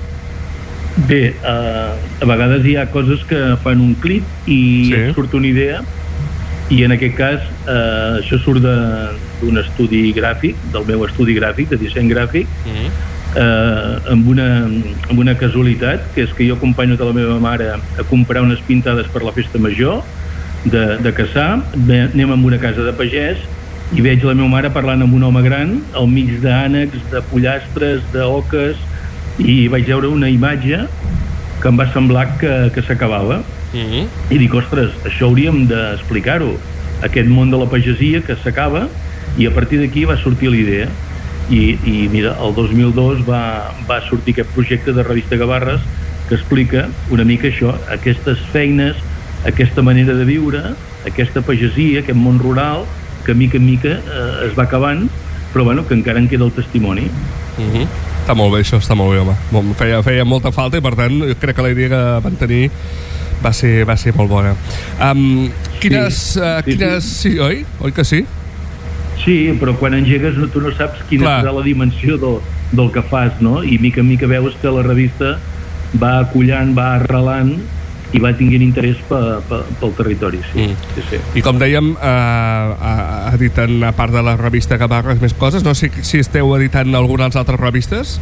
Bé, uh, a vegades hi ha coses que fan un clic i sí. surt una idea, i en aquest cas uh, això surt d'un estudi gràfic, del meu estudi gràfic, de disseny gràfic, mm-hmm. Uh, amb, una, amb una casualitat, que és que jo acompanyo de la meva mare a comprar unes pintades per la festa major de, de Cassà. Anem a una casa de pagès i veig la meva mare parlant amb un home gran al mig d'ànecs, de pollastres, d'oques, i vaig veure una imatge que em va semblar que, que s'acabava. Mm-hmm. I dic, ostres, això hauríem d'explicar-ho, aquest món de la pagesia que s'acaba, i a partir d'aquí va sortir la idea. I, i mira, el dos mil dos va, va sortir aquest projecte de Revista Gavarres que explica una mica això, aquestes feines, aquesta manera de viure, aquesta pagesia, aquest món rural que mica en mica eh, es va acabant, però bueno, que encara en queda el testimoni. Mm-hmm. Està molt bé això, està molt bé, home. Feia, feia molta falta i per tant crec que la idea que van tenir va ser, va ser molt bona. Um, quines... Sí, uh, quines sí, sí, oi? Oi que sí? Sí, però quan engegues tu no saps quina Clar. serà la dimensió del, del que fas, no? I mica en mica veus que la revista va acollant, va arrelant i va tinguent interès pe, pe, pel territori, sí. Mm. sí, sí. I com dèiem, eh, editen, a part de la revista Gavarres, més coses. No sé si esteu editant algunes altres revistes?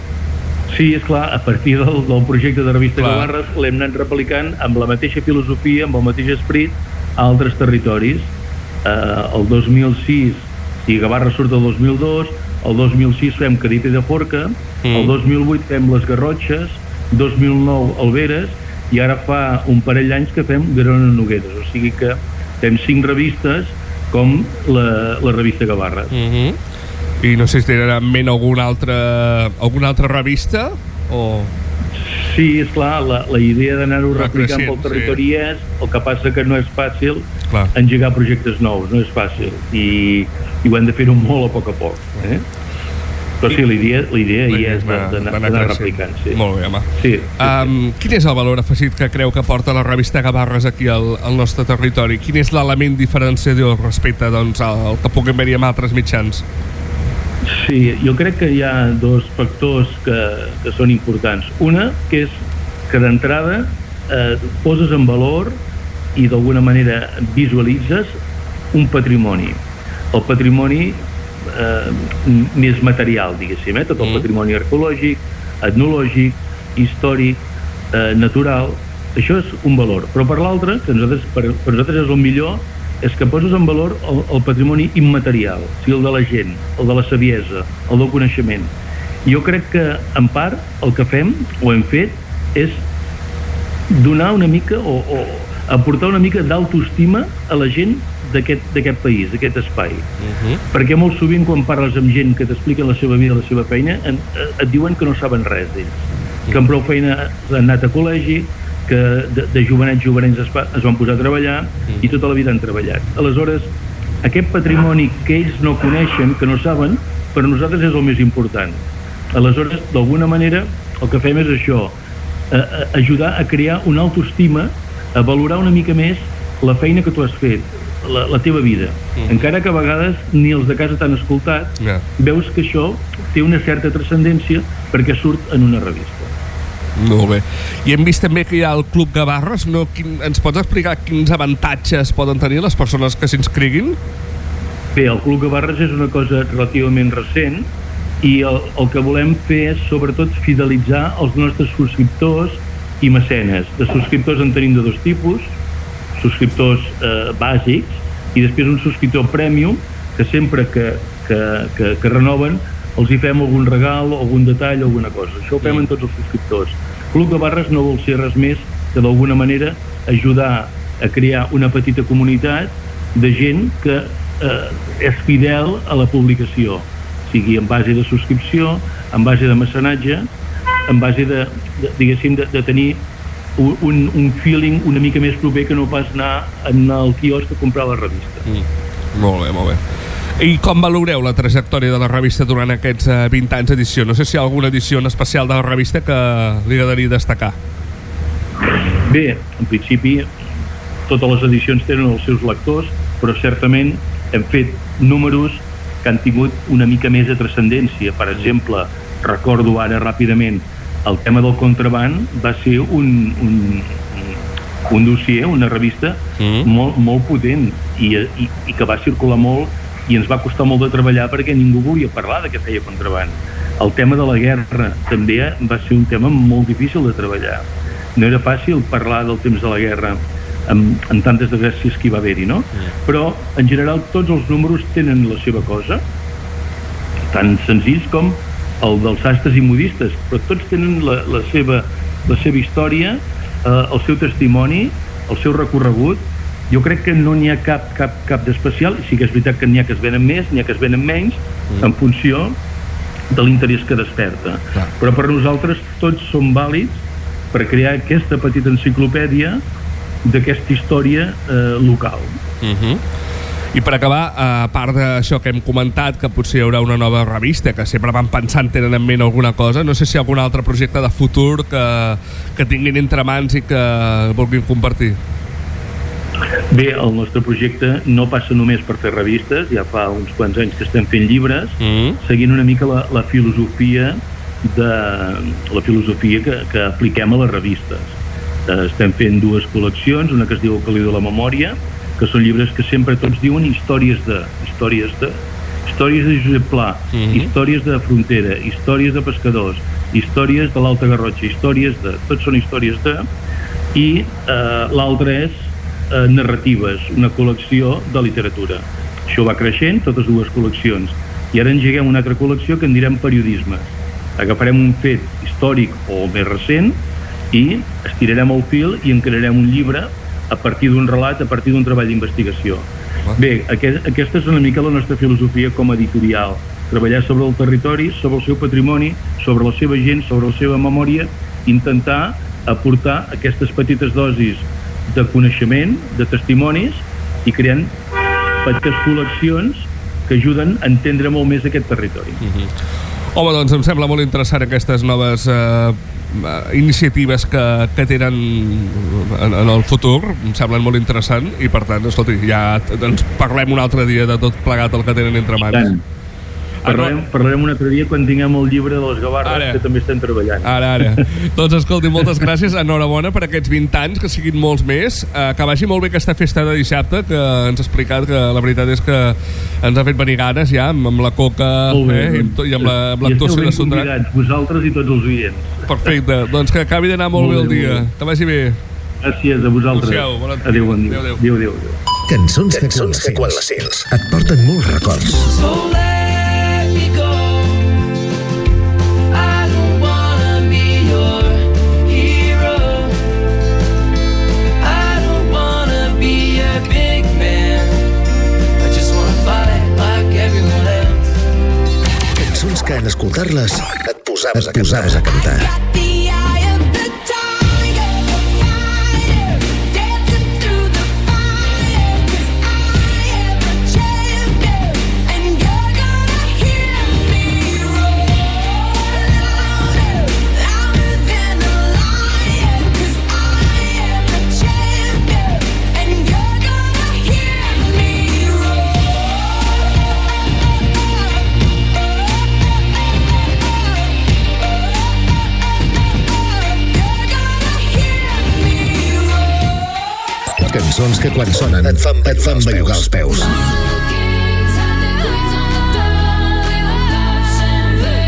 Sí, és clar, a partir del, del projecte de revista clar. Gavarres l'hem anat replicant amb la mateixa filosofia, amb el mateix esperit, a altres territoris. Uh, el dos mil sis, i Gavarres surt el dos mil dos, el dos mil sis fem Cadita de Forca, mm. el dos mil vuit fem Les Garrotxes, dos mil nou Alberes, i ara fa un parell d'anys que fem Verona Nogueres, o sigui que fem cinc revistes com la, la revista Gavarres. Mm-hmm. I no sé si tenen en ment alguna altra, alguna altra revista o... Sí, esclar, la, la idea d'anar-ho replicant pel territori sí. és, el que passa que no és fàcil clar. engegar projectes nous, no és fàcil, i, i ho hem de fer-ho molt a poc a poc, eh? Però sí, la idea, la idea hi és d'anar replicant, sí. Molt bé, home. Sí, sí, um, sí. Quin és el valor afegit que creu que porta la revista Gavarres aquí al, al nostre territori? Quin és l'element diferenciador respecte doncs, al que puguem veure amb altres mitjans? Sí, jo crec que hi ha dos factors que, que són importants. Una, que és que d'entrada eh, poses en valor i d'alguna manera visualitzes un patrimoni. El patrimoni eh, més material, diguéssim, eh? tot el patrimoni arqueològic, etnològic, històric, eh, natural, això és un valor. Però per l'altre, que nosaltres, per, per nosaltres és el millor, és que poses en valor el, el patrimoni immaterial, o sigui, el de la gent, el de la saviesa, el del coneixement. I jo crec que, en part, el que fem, o hem fet, és donar una mica, o, o aportar una mica d'autoestima a la gent d'aquest país, d'aquest espai. Uh-huh. Perquè molt sovint, quan parles amb gent que t'expliquen la seva vida, la seva feina, en, et diuen que no saben res d'ells, que amb prou feina han anat a col·legi, que de, de jovenets jovenets es, va, es van posar a treballar i tota la vida han treballat. Aleshores, aquest patrimoni que ells no coneixen, que no saben, per a nosaltres és el més important. Aleshores, d'alguna manera, el que fem és això, eh, ajudar a crear una autoestima, a valorar una mica més la feina que tu has fet, la, la teva vida. Mm. Encara que a vegades ni els de casa t'han escoltat, yeah. veus que això té una certa transcendència perquè surt en una revista. Molt bé. I hem vist també que hi ha el Club Gavarres, no? Quin, ens pots explicar quins avantatges poden tenir les persones que s'inscriguin? Bé, el Club Gavarres és una cosa relativament recent i el, el que volem fer és sobretot fidelitzar els nostres subscriptors i mecenes. De subscriptors en tenim de dos tipus, subscriptors eh, bàsics i després un subscriptor premium que sempre que, que, que, que renoven els hi fem algun regal, algun detall, alguna cosa. Això ho fem en tots els subscriptors. Club de Barres no vol ser res més que d'alguna manera ajudar a crear una petita comunitat de gent que eh, és fidel a la publicació, sigui en base de subscripció, en base de mecenatge, en base de, de diguéssim, de, de tenir un, un feeling una mica més proper que no pas anar en el quiosc a comprar la revista. Mm. Molt bé, molt bé. I com valoreu la trajectòria de la revista durant aquests eh, vint anys d'edició? No sé si hi ha alguna edició en especial de la revista que li agradaria destacar. Bé, en principi totes les edicions tenen els seus lectors, però certament hem fet números que han tingut una mica més de transcendència. Per exemple, recordo ara ràpidament el tema del contraband va ser un, un, un dossier, una revista mm. molt, molt potent i, i, i que va circular molt i ens va costar molt de treballar perquè ningú volia parlar de què feia contraband. El tema de la guerra també va ser un tema molt difícil de treballar. No era fàcil parlar del temps de la guerra amb, amb tantes desgràcies que hi va haver-hi, no? Mm. Però en general tots els números tenen la seva cosa, tan senzills com el dels sastres i modistes, però tots tenen la, la, seva, la seva història, eh, el seu testimoni, el seu recorregut. Jo crec que no n'hi ha cap, cap, cap d'especial, sí que és veritat que n'hi ha que es venen més, n'hi ha que es venen menys, mm. en funció de l'interès que desperta. Ah. Però per nosaltres tots són vàlids per crear aquesta petita enciclopèdia d'aquesta història eh, local. Mm-hmm. I per acabar, a part d'això que hem comentat, que potser hi haurà una nova revista, que sempre van pensant, tenen en ment alguna cosa, no sé si hi ha algun altre projecte de futur que, que tinguin entre mans i que vulguin compartir. Bé, el nostre projecte no passa només per fer revistes, ja fa uns quants anys que estem fent llibres, mm. seguint una mica la, la filosofia de la filosofia que, que apliquem a les revistes. Estem fent dues col·leccions, una que es diu El Caliu de la Memòria, que són llibres que sempre tots diuen històries de, històries de, històries de Josep Pla, mm-hmm. històries de frontera, històries de pescadors, històries de l'Alta Garrotxa, històries de, tots són històries de, i eh, l'altre és eh, narratives, una col·lecció de literatura. Això va creixent, totes dues col·leccions, i ara engeguem una altra col·lecció que en direm periodismes. Agafarem un fet històric o més recent i estirarem el fil i en crearem un llibre a partir d'un relat, a partir d'un treball d'investigació. Bé, aquest, aquesta és una mica la nostra filosofia com a editorial. Treballar sobre el territori, sobre el seu patrimoni, sobre la seva gent, sobre la seva memòria, intentar aportar aquestes petites dosis de coneixement, de testimonis, i creant petites col·leccions que ajuden a entendre molt més aquest territori. Mm-hmm. Home, doncs em sembla molt interessant aquestes noves eh, iniciatives que, que tenen en, en el futur, em semblen molt interessant i per tant, escolti, ja ens parlem un altre dia de tot plegat el que tenen entre mans. Parlarem, parlarem un altre dia quan tinguem el llibre de les gavarres, ara, que també estem treballant. Ara, ara. Doncs escolti, moltes gràcies, enhorabona per aquests vint anys, que siguin molts més, eh, que vagi molt bé aquesta festa de dissabte, que ens ha explicat que la veritat és que ens ha fet venir ganes ja, amb, amb la coca bé, eh, doncs, i amb l'actuació de Sondrat. I esteu ben convidats, vosaltres i tots els oients. Perfecte, doncs que acabi d'anar molt, molt bé el dia. Bé. Que vagi bé. Gràcies a vosaltres. Adéu, adéu, bon dia. Adéu, adéu. adéu, adéu. Cançons, Cançons que quan les sents et porten molts records. Que en escoltar-les et posaves, et posaves a cantar. Cançons que quan sonen et fan, et fan bellugar els peus.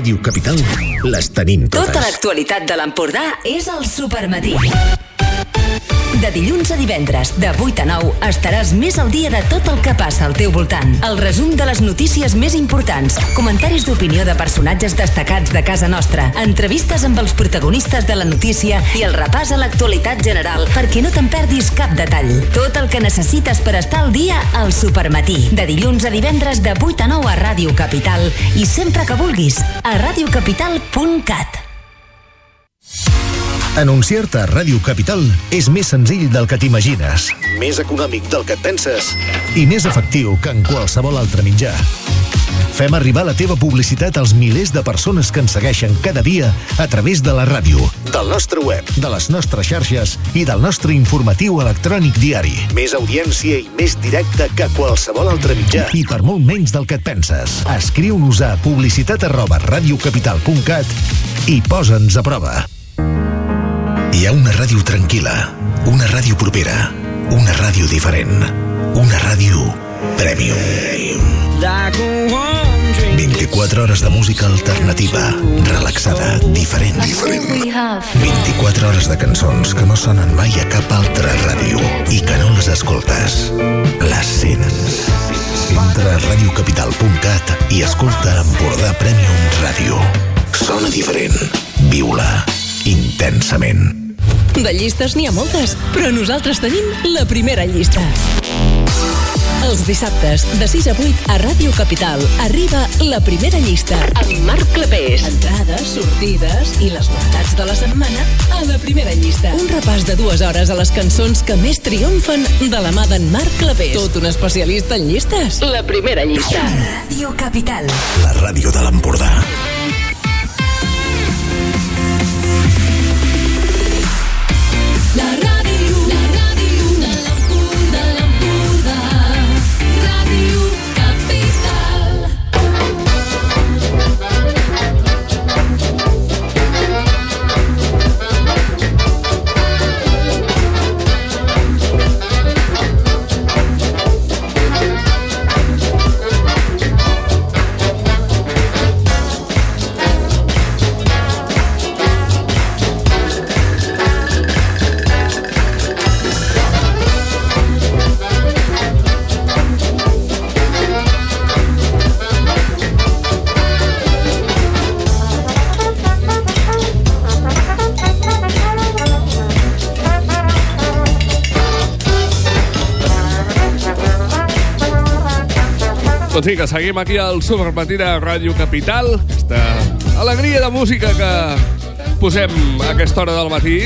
Ràdio Capital les tenim totes. Tota l'actualitat de l'Empordà és al Supermatí. De dilluns a divendres, de vuit a nou, estaràs més al dia de tot el que passa al teu voltant. El resum de les notícies més importants, comentaris d'opinió de personatges destacats de casa nostra, entrevistes amb els protagonistes de la notícia i el repàs a l'actualitat general perquè no te'n perdis cap detall. Tot el que necessites per estar al dia al Supermatí. De dilluns a divendres, de vuit a nou a Ràdio Capital i sempre que vulguis, a radiocapital punt cat. Anunciar-te a Ràdio Capital és més senzill del que t'imagines, més econòmic del que et penses i més efectiu que en qualsevol altre mitjà. Fem arribar la teva publicitat als milers de persones que ens segueixen cada dia a través de la ràdio, del nostre web, de les nostres xarxes i del nostre informatiu electrònic diari. Més audiència i més directe que qualsevol altre mitjà i per molt menys del que et penses. Escriu-nos a publicitat arroba radiocapital punt cat i posa'ns a prova. Hi ha una ràdio tranquil·la, una ràdio propera, una ràdio diferent, una ràdio Premium. vint-i-quatre hores de música alternativa, relaxada, diferent. vint-i-quatre hores de cançons que no sonen mai a cap altra ràdio i que no les escoltes, les sents. Entra a radiocapital punt cat i escolta Empordà Premium Ràdio. Sona diferent. Viu-la intensament. De llistes n'hi ha moltes, però nosaltres tenim la primera llista. Els dissabtes, de sis a vuit, a Ràdio Capital, arriba la primera llista. Amb Marc Clapés. Entrades, sortides i les novetats de la setmana a la primera llista. Un repàs de dues hores a les cançons que més triomfen de la mà d'en Marc Clapés. Tot un especialista en llistes. La primera llista. Ràdio Capital. La ràdio de l'Empordà. La ràdio, la ràdio de l'Empordà, l'Empordà. Ràdio Capital. Doncs sí, que seguim aquí al Supermatí de Ràdio Capital. Aquesta alegria de música que posem a aquesta hora del matí.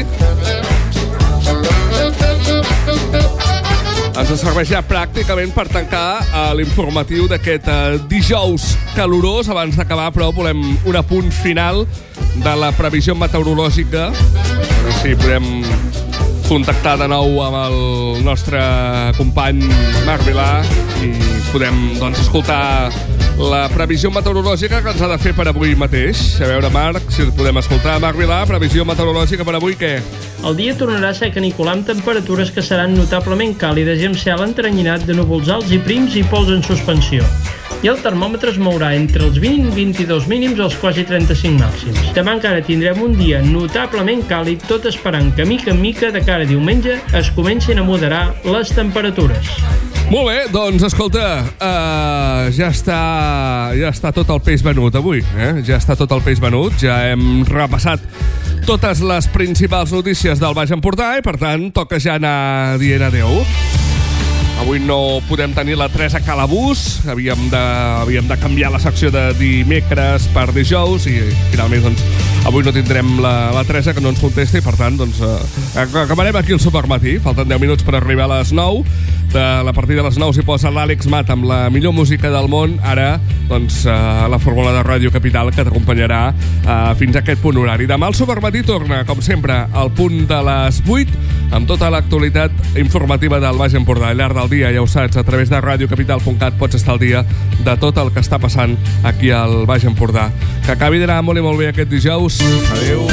Ens serveix ja pràcticament per tancar l'informatiu d'aquest dijous calorós. Abans d'acabar, però, volem un apunt final de la previsió meteorològica. A veure si podem contactar de nou amb el nostre company Marc Vilà i podem, doncs, escoltar la previsió meteorològica que ens ha de fer per avui mateix. A veure, Marc, si podem escoltar. Marc Vilà, previsió meteorològica per avui, què? El dia tornarà a ser canicular amb temperatures que seran notablement càlides i amb cel entrenyinat de núvols alts i prims i pols en suspensió. I el termòmetre es mourà entre els vint i vint-i-dos mínims als quasi trenta-cinc màxims. Demà encara tindrem un dia notablement càlid, tot esperant que mica en mica de cara a diumenge es comencin a moderar les temperatures. Molt bé, doncs escolta, uh, ja està ja està tot el peix venut avui, eh? Ja està tot el peix venut, ja hem repassat totes les principals notícies del Baix Empordà i, per tant, toca ja anar dient adeu. Avui no podem tenir la Teresa Calabús, havíem de, havíem de canviar la secció de dimecres per dijous i finalment, doncs, avui no tindrem la, la Teresa, que no ens contesta, i per tant, doncs, eh, acabarem aquí el Supermatí. Falten deu minuts per arribar a les nou. De la partida de les nou s'hi posa l'Àlex Mat amb la millor música del món. Ara, doncs, eh, la fórmula de Ràdio Capital que t'acompanyarà eh, fins a aquest punt horari. Demà el Supermatí torna, com sempre, al punt de les vuit, amb tota l'actualitat informativa del Baix Empordà. Al llarg del dia, ja ho saps, a través de radiocapital punt cat pots estar al dia de tot el que està passant aquí al Baix Empordà. Que acabi d'anar molt i molt bé aquest dijous. Adéu.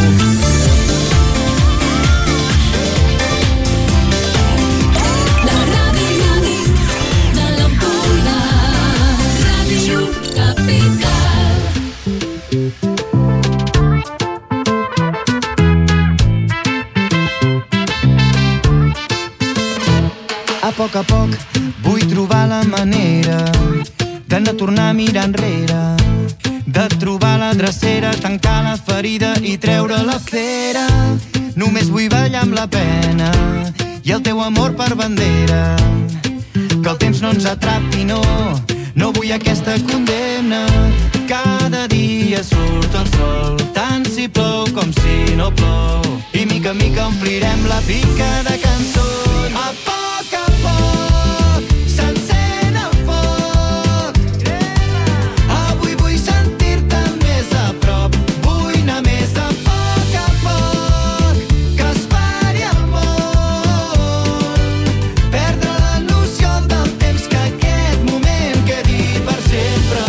Capital. A poc a poc vull trobar la manera de no tornar a mirar enrere, de trobar la drecera, tancar la ferida i treure la cera. Només vull ballar amb la pena i el teu amor per bandera, que el temps no ens atrapi, no, no vull aquesta condemna. Cada dia surt el sol, tant si plou com si no plou, i mica en mica omplirem la pica de cançons. A poc a poc s'encén el foc, avui vull sentir-te més a prop, vull anar més a poc a poc, que es pari el món, perdre la noció del temps, que aquest moment quedi per sempre.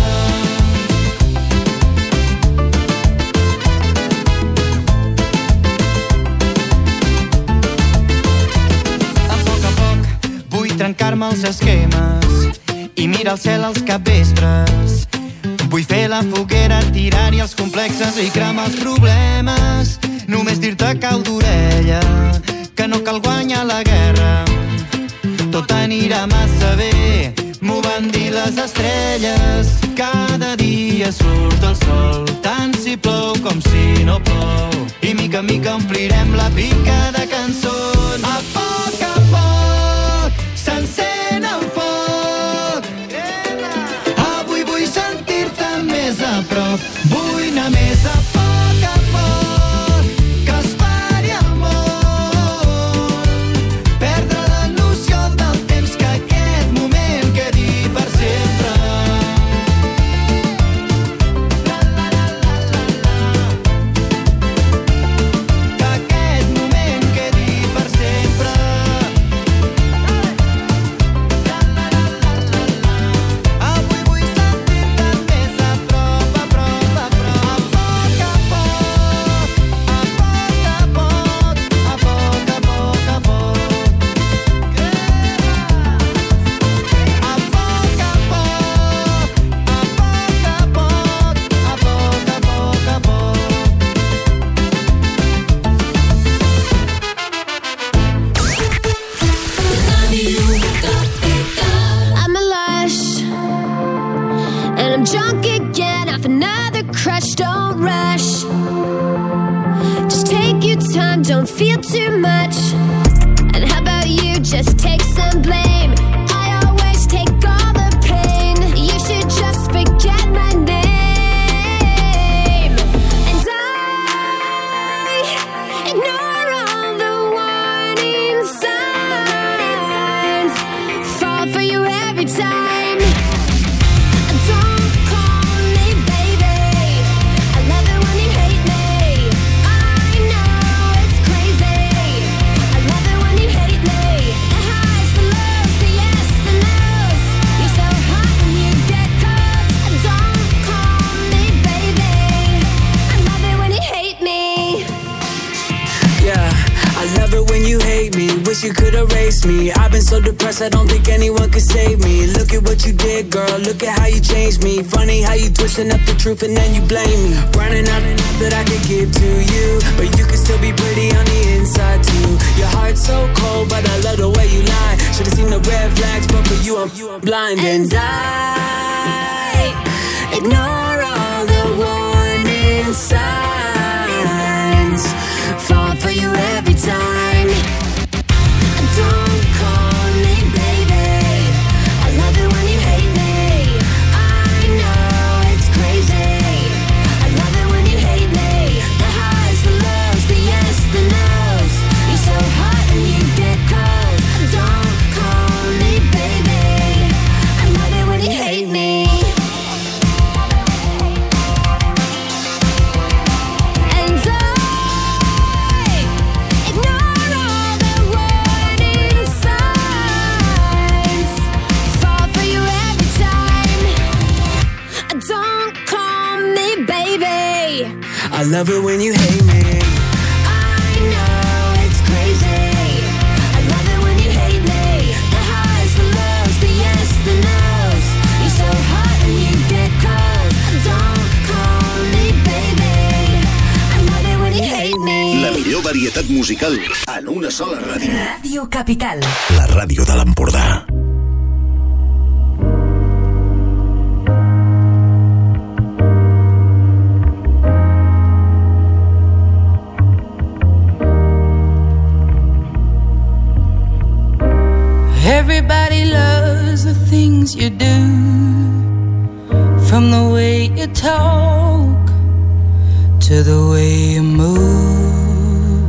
Trencar-me els esquemes i mirar el cel als capvestres. Vull fer la foguera, tirar-hi els complexes i cremar els problemes. Només dir-te cau d'orella que no cal guanyar la guerra. Tot anirà massa bé, m'ho van dir les estrelles. Cada dia surt el sol, tant si plou com si no plou, i mica en mica omplirem la pica de cançons. A poc a poc s'encén el foc, avui vull sentir-te més a prop, vull anar més a poc a poc, que es pari el món, perdre la noció del temps, que aquest moment quedi per sempre. La, la, la, la, la, la. Que aquest moment quedi per sempre. I'm a lush, and I'm drunk again off another crush. Don't rush, just take your time, don't feel too much. And how about you just take some blame? I always take all the pain. You should just forget my name. And I ignore all the warning signs, fall for you every time. Don't call me baby, I love it when you hate me. I know it's crazy, I love it when you hate me. The highs, the lows, the yes, the no's, you're so hot when you get cold. Don't call me baby, I love it when you hate me. Yeah, I love it when you hate me. Wish you could erase me. I've been so depressed I don't think anyone could save me. Look at what you did, girl, look at how you changed me. Funny how you twisting up the truth and then you blame me. Running out of that I could give to you, but you can still be pretty on the inside too. Your heart's so cold, but I love the way you lie. Should've seen the red flags, but for you I'm, you, I'm blind. And I ignore all the warning signs, fall for you every time. Don't call me baby, I love it when you hate me. I know it's crazy, I love it when you hate me. The highs, the lows, the yes, the no's, you're so hot and you get cold. Don't call me baby, I love it when you hate me. And I ignore all the warning signs, fall for you every time. Don't call me baby, I love it when you hate me. I know it's crazy, I love it when you hate me. The highs, the lows, the yes, the no's, you're so hot and you get cold. Don't call me baby, I love it when you hate me. La millor varietat musical en una sola ràdio. Ràdio Capital. La ràdio de l'Empordà. Everybody loves the things you do, from the way you talk to the way you move.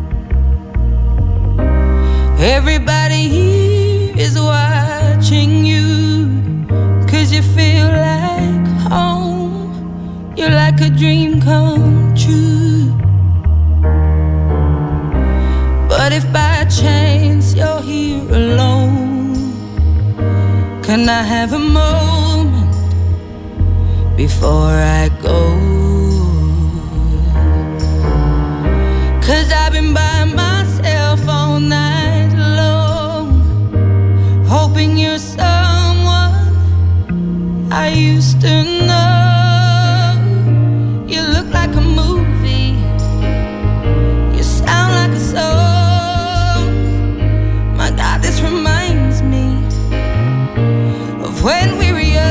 Everybody here is watching you, 'cause you feel like home. You're like a dream come true. But if by chance you're here alone, can I have a moment before I go? 'Cause I've been by myself all night long, hoping you're someone I used to know. You look like a movie, you sound like a song. My God, this reminds me of when we were young.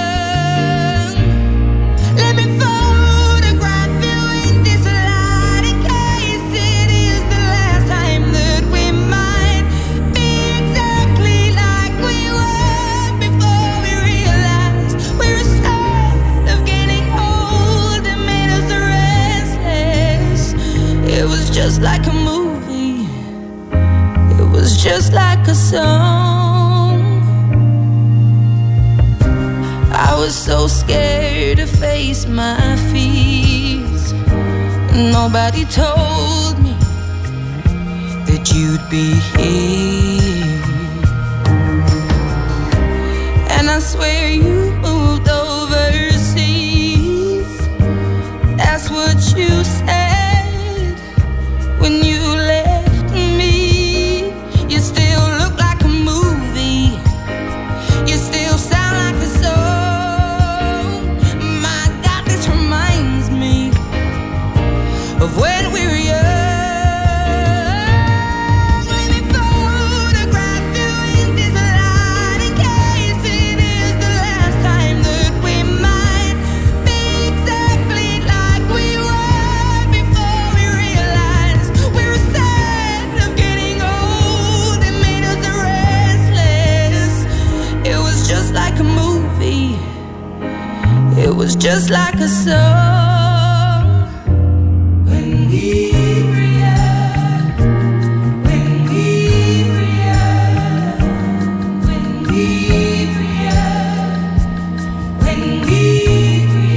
Let me photograph you in this light, in case it is the last time that we might be exactly like we were before we realized we were sad of getting old. It made us restless. It was just like a movie, it was just like a song. I was so scared to face my fears. Nobody told me that you'd be here. And I swear you moved overseas. That's what you said when you left me. You still look like a movie, you still sound like a song. My God, this reminds me of when we were young. Let me photograph you in this light, in case it is the last time that we might be exactly like we were before we realized we were sad of getting old. It made us restless. It was just like a movie, it was just like a song. When we were young, when we were young, when we were young, when we were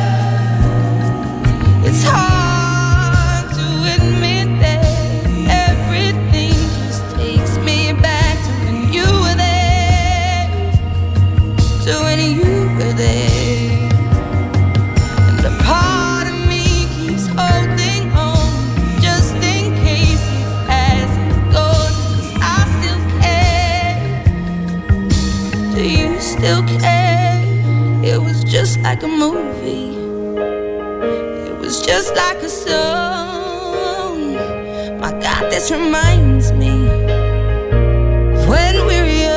young. It's hard to admit that everything just takes me back to when you were there, to when you were there. And a part of me keeps holding on, just in case it hasn't gone, 'cause I still care. Do you still care? It was just like a movie, it was just like a song. My God, this reminds me of when we were young.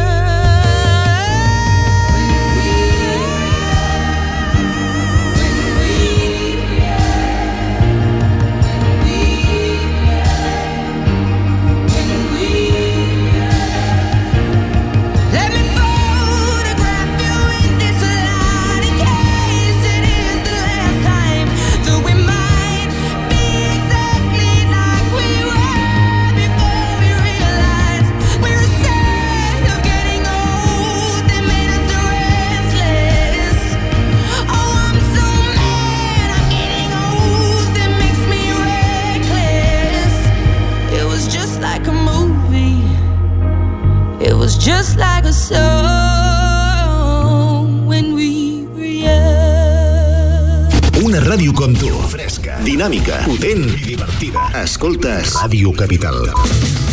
Let me photograph you in this light, in case it is the last time that we might be exactly like we were before we realized we were sad of getting old. It made us restless. Oh, I'm so mad I'm getting old. It makes me reckless. It was just like a movie, it was just like a song when we were young. Una ràdio com tu, fresca, dinàmica, potent i divertida. Escoltes Ràdio Capital.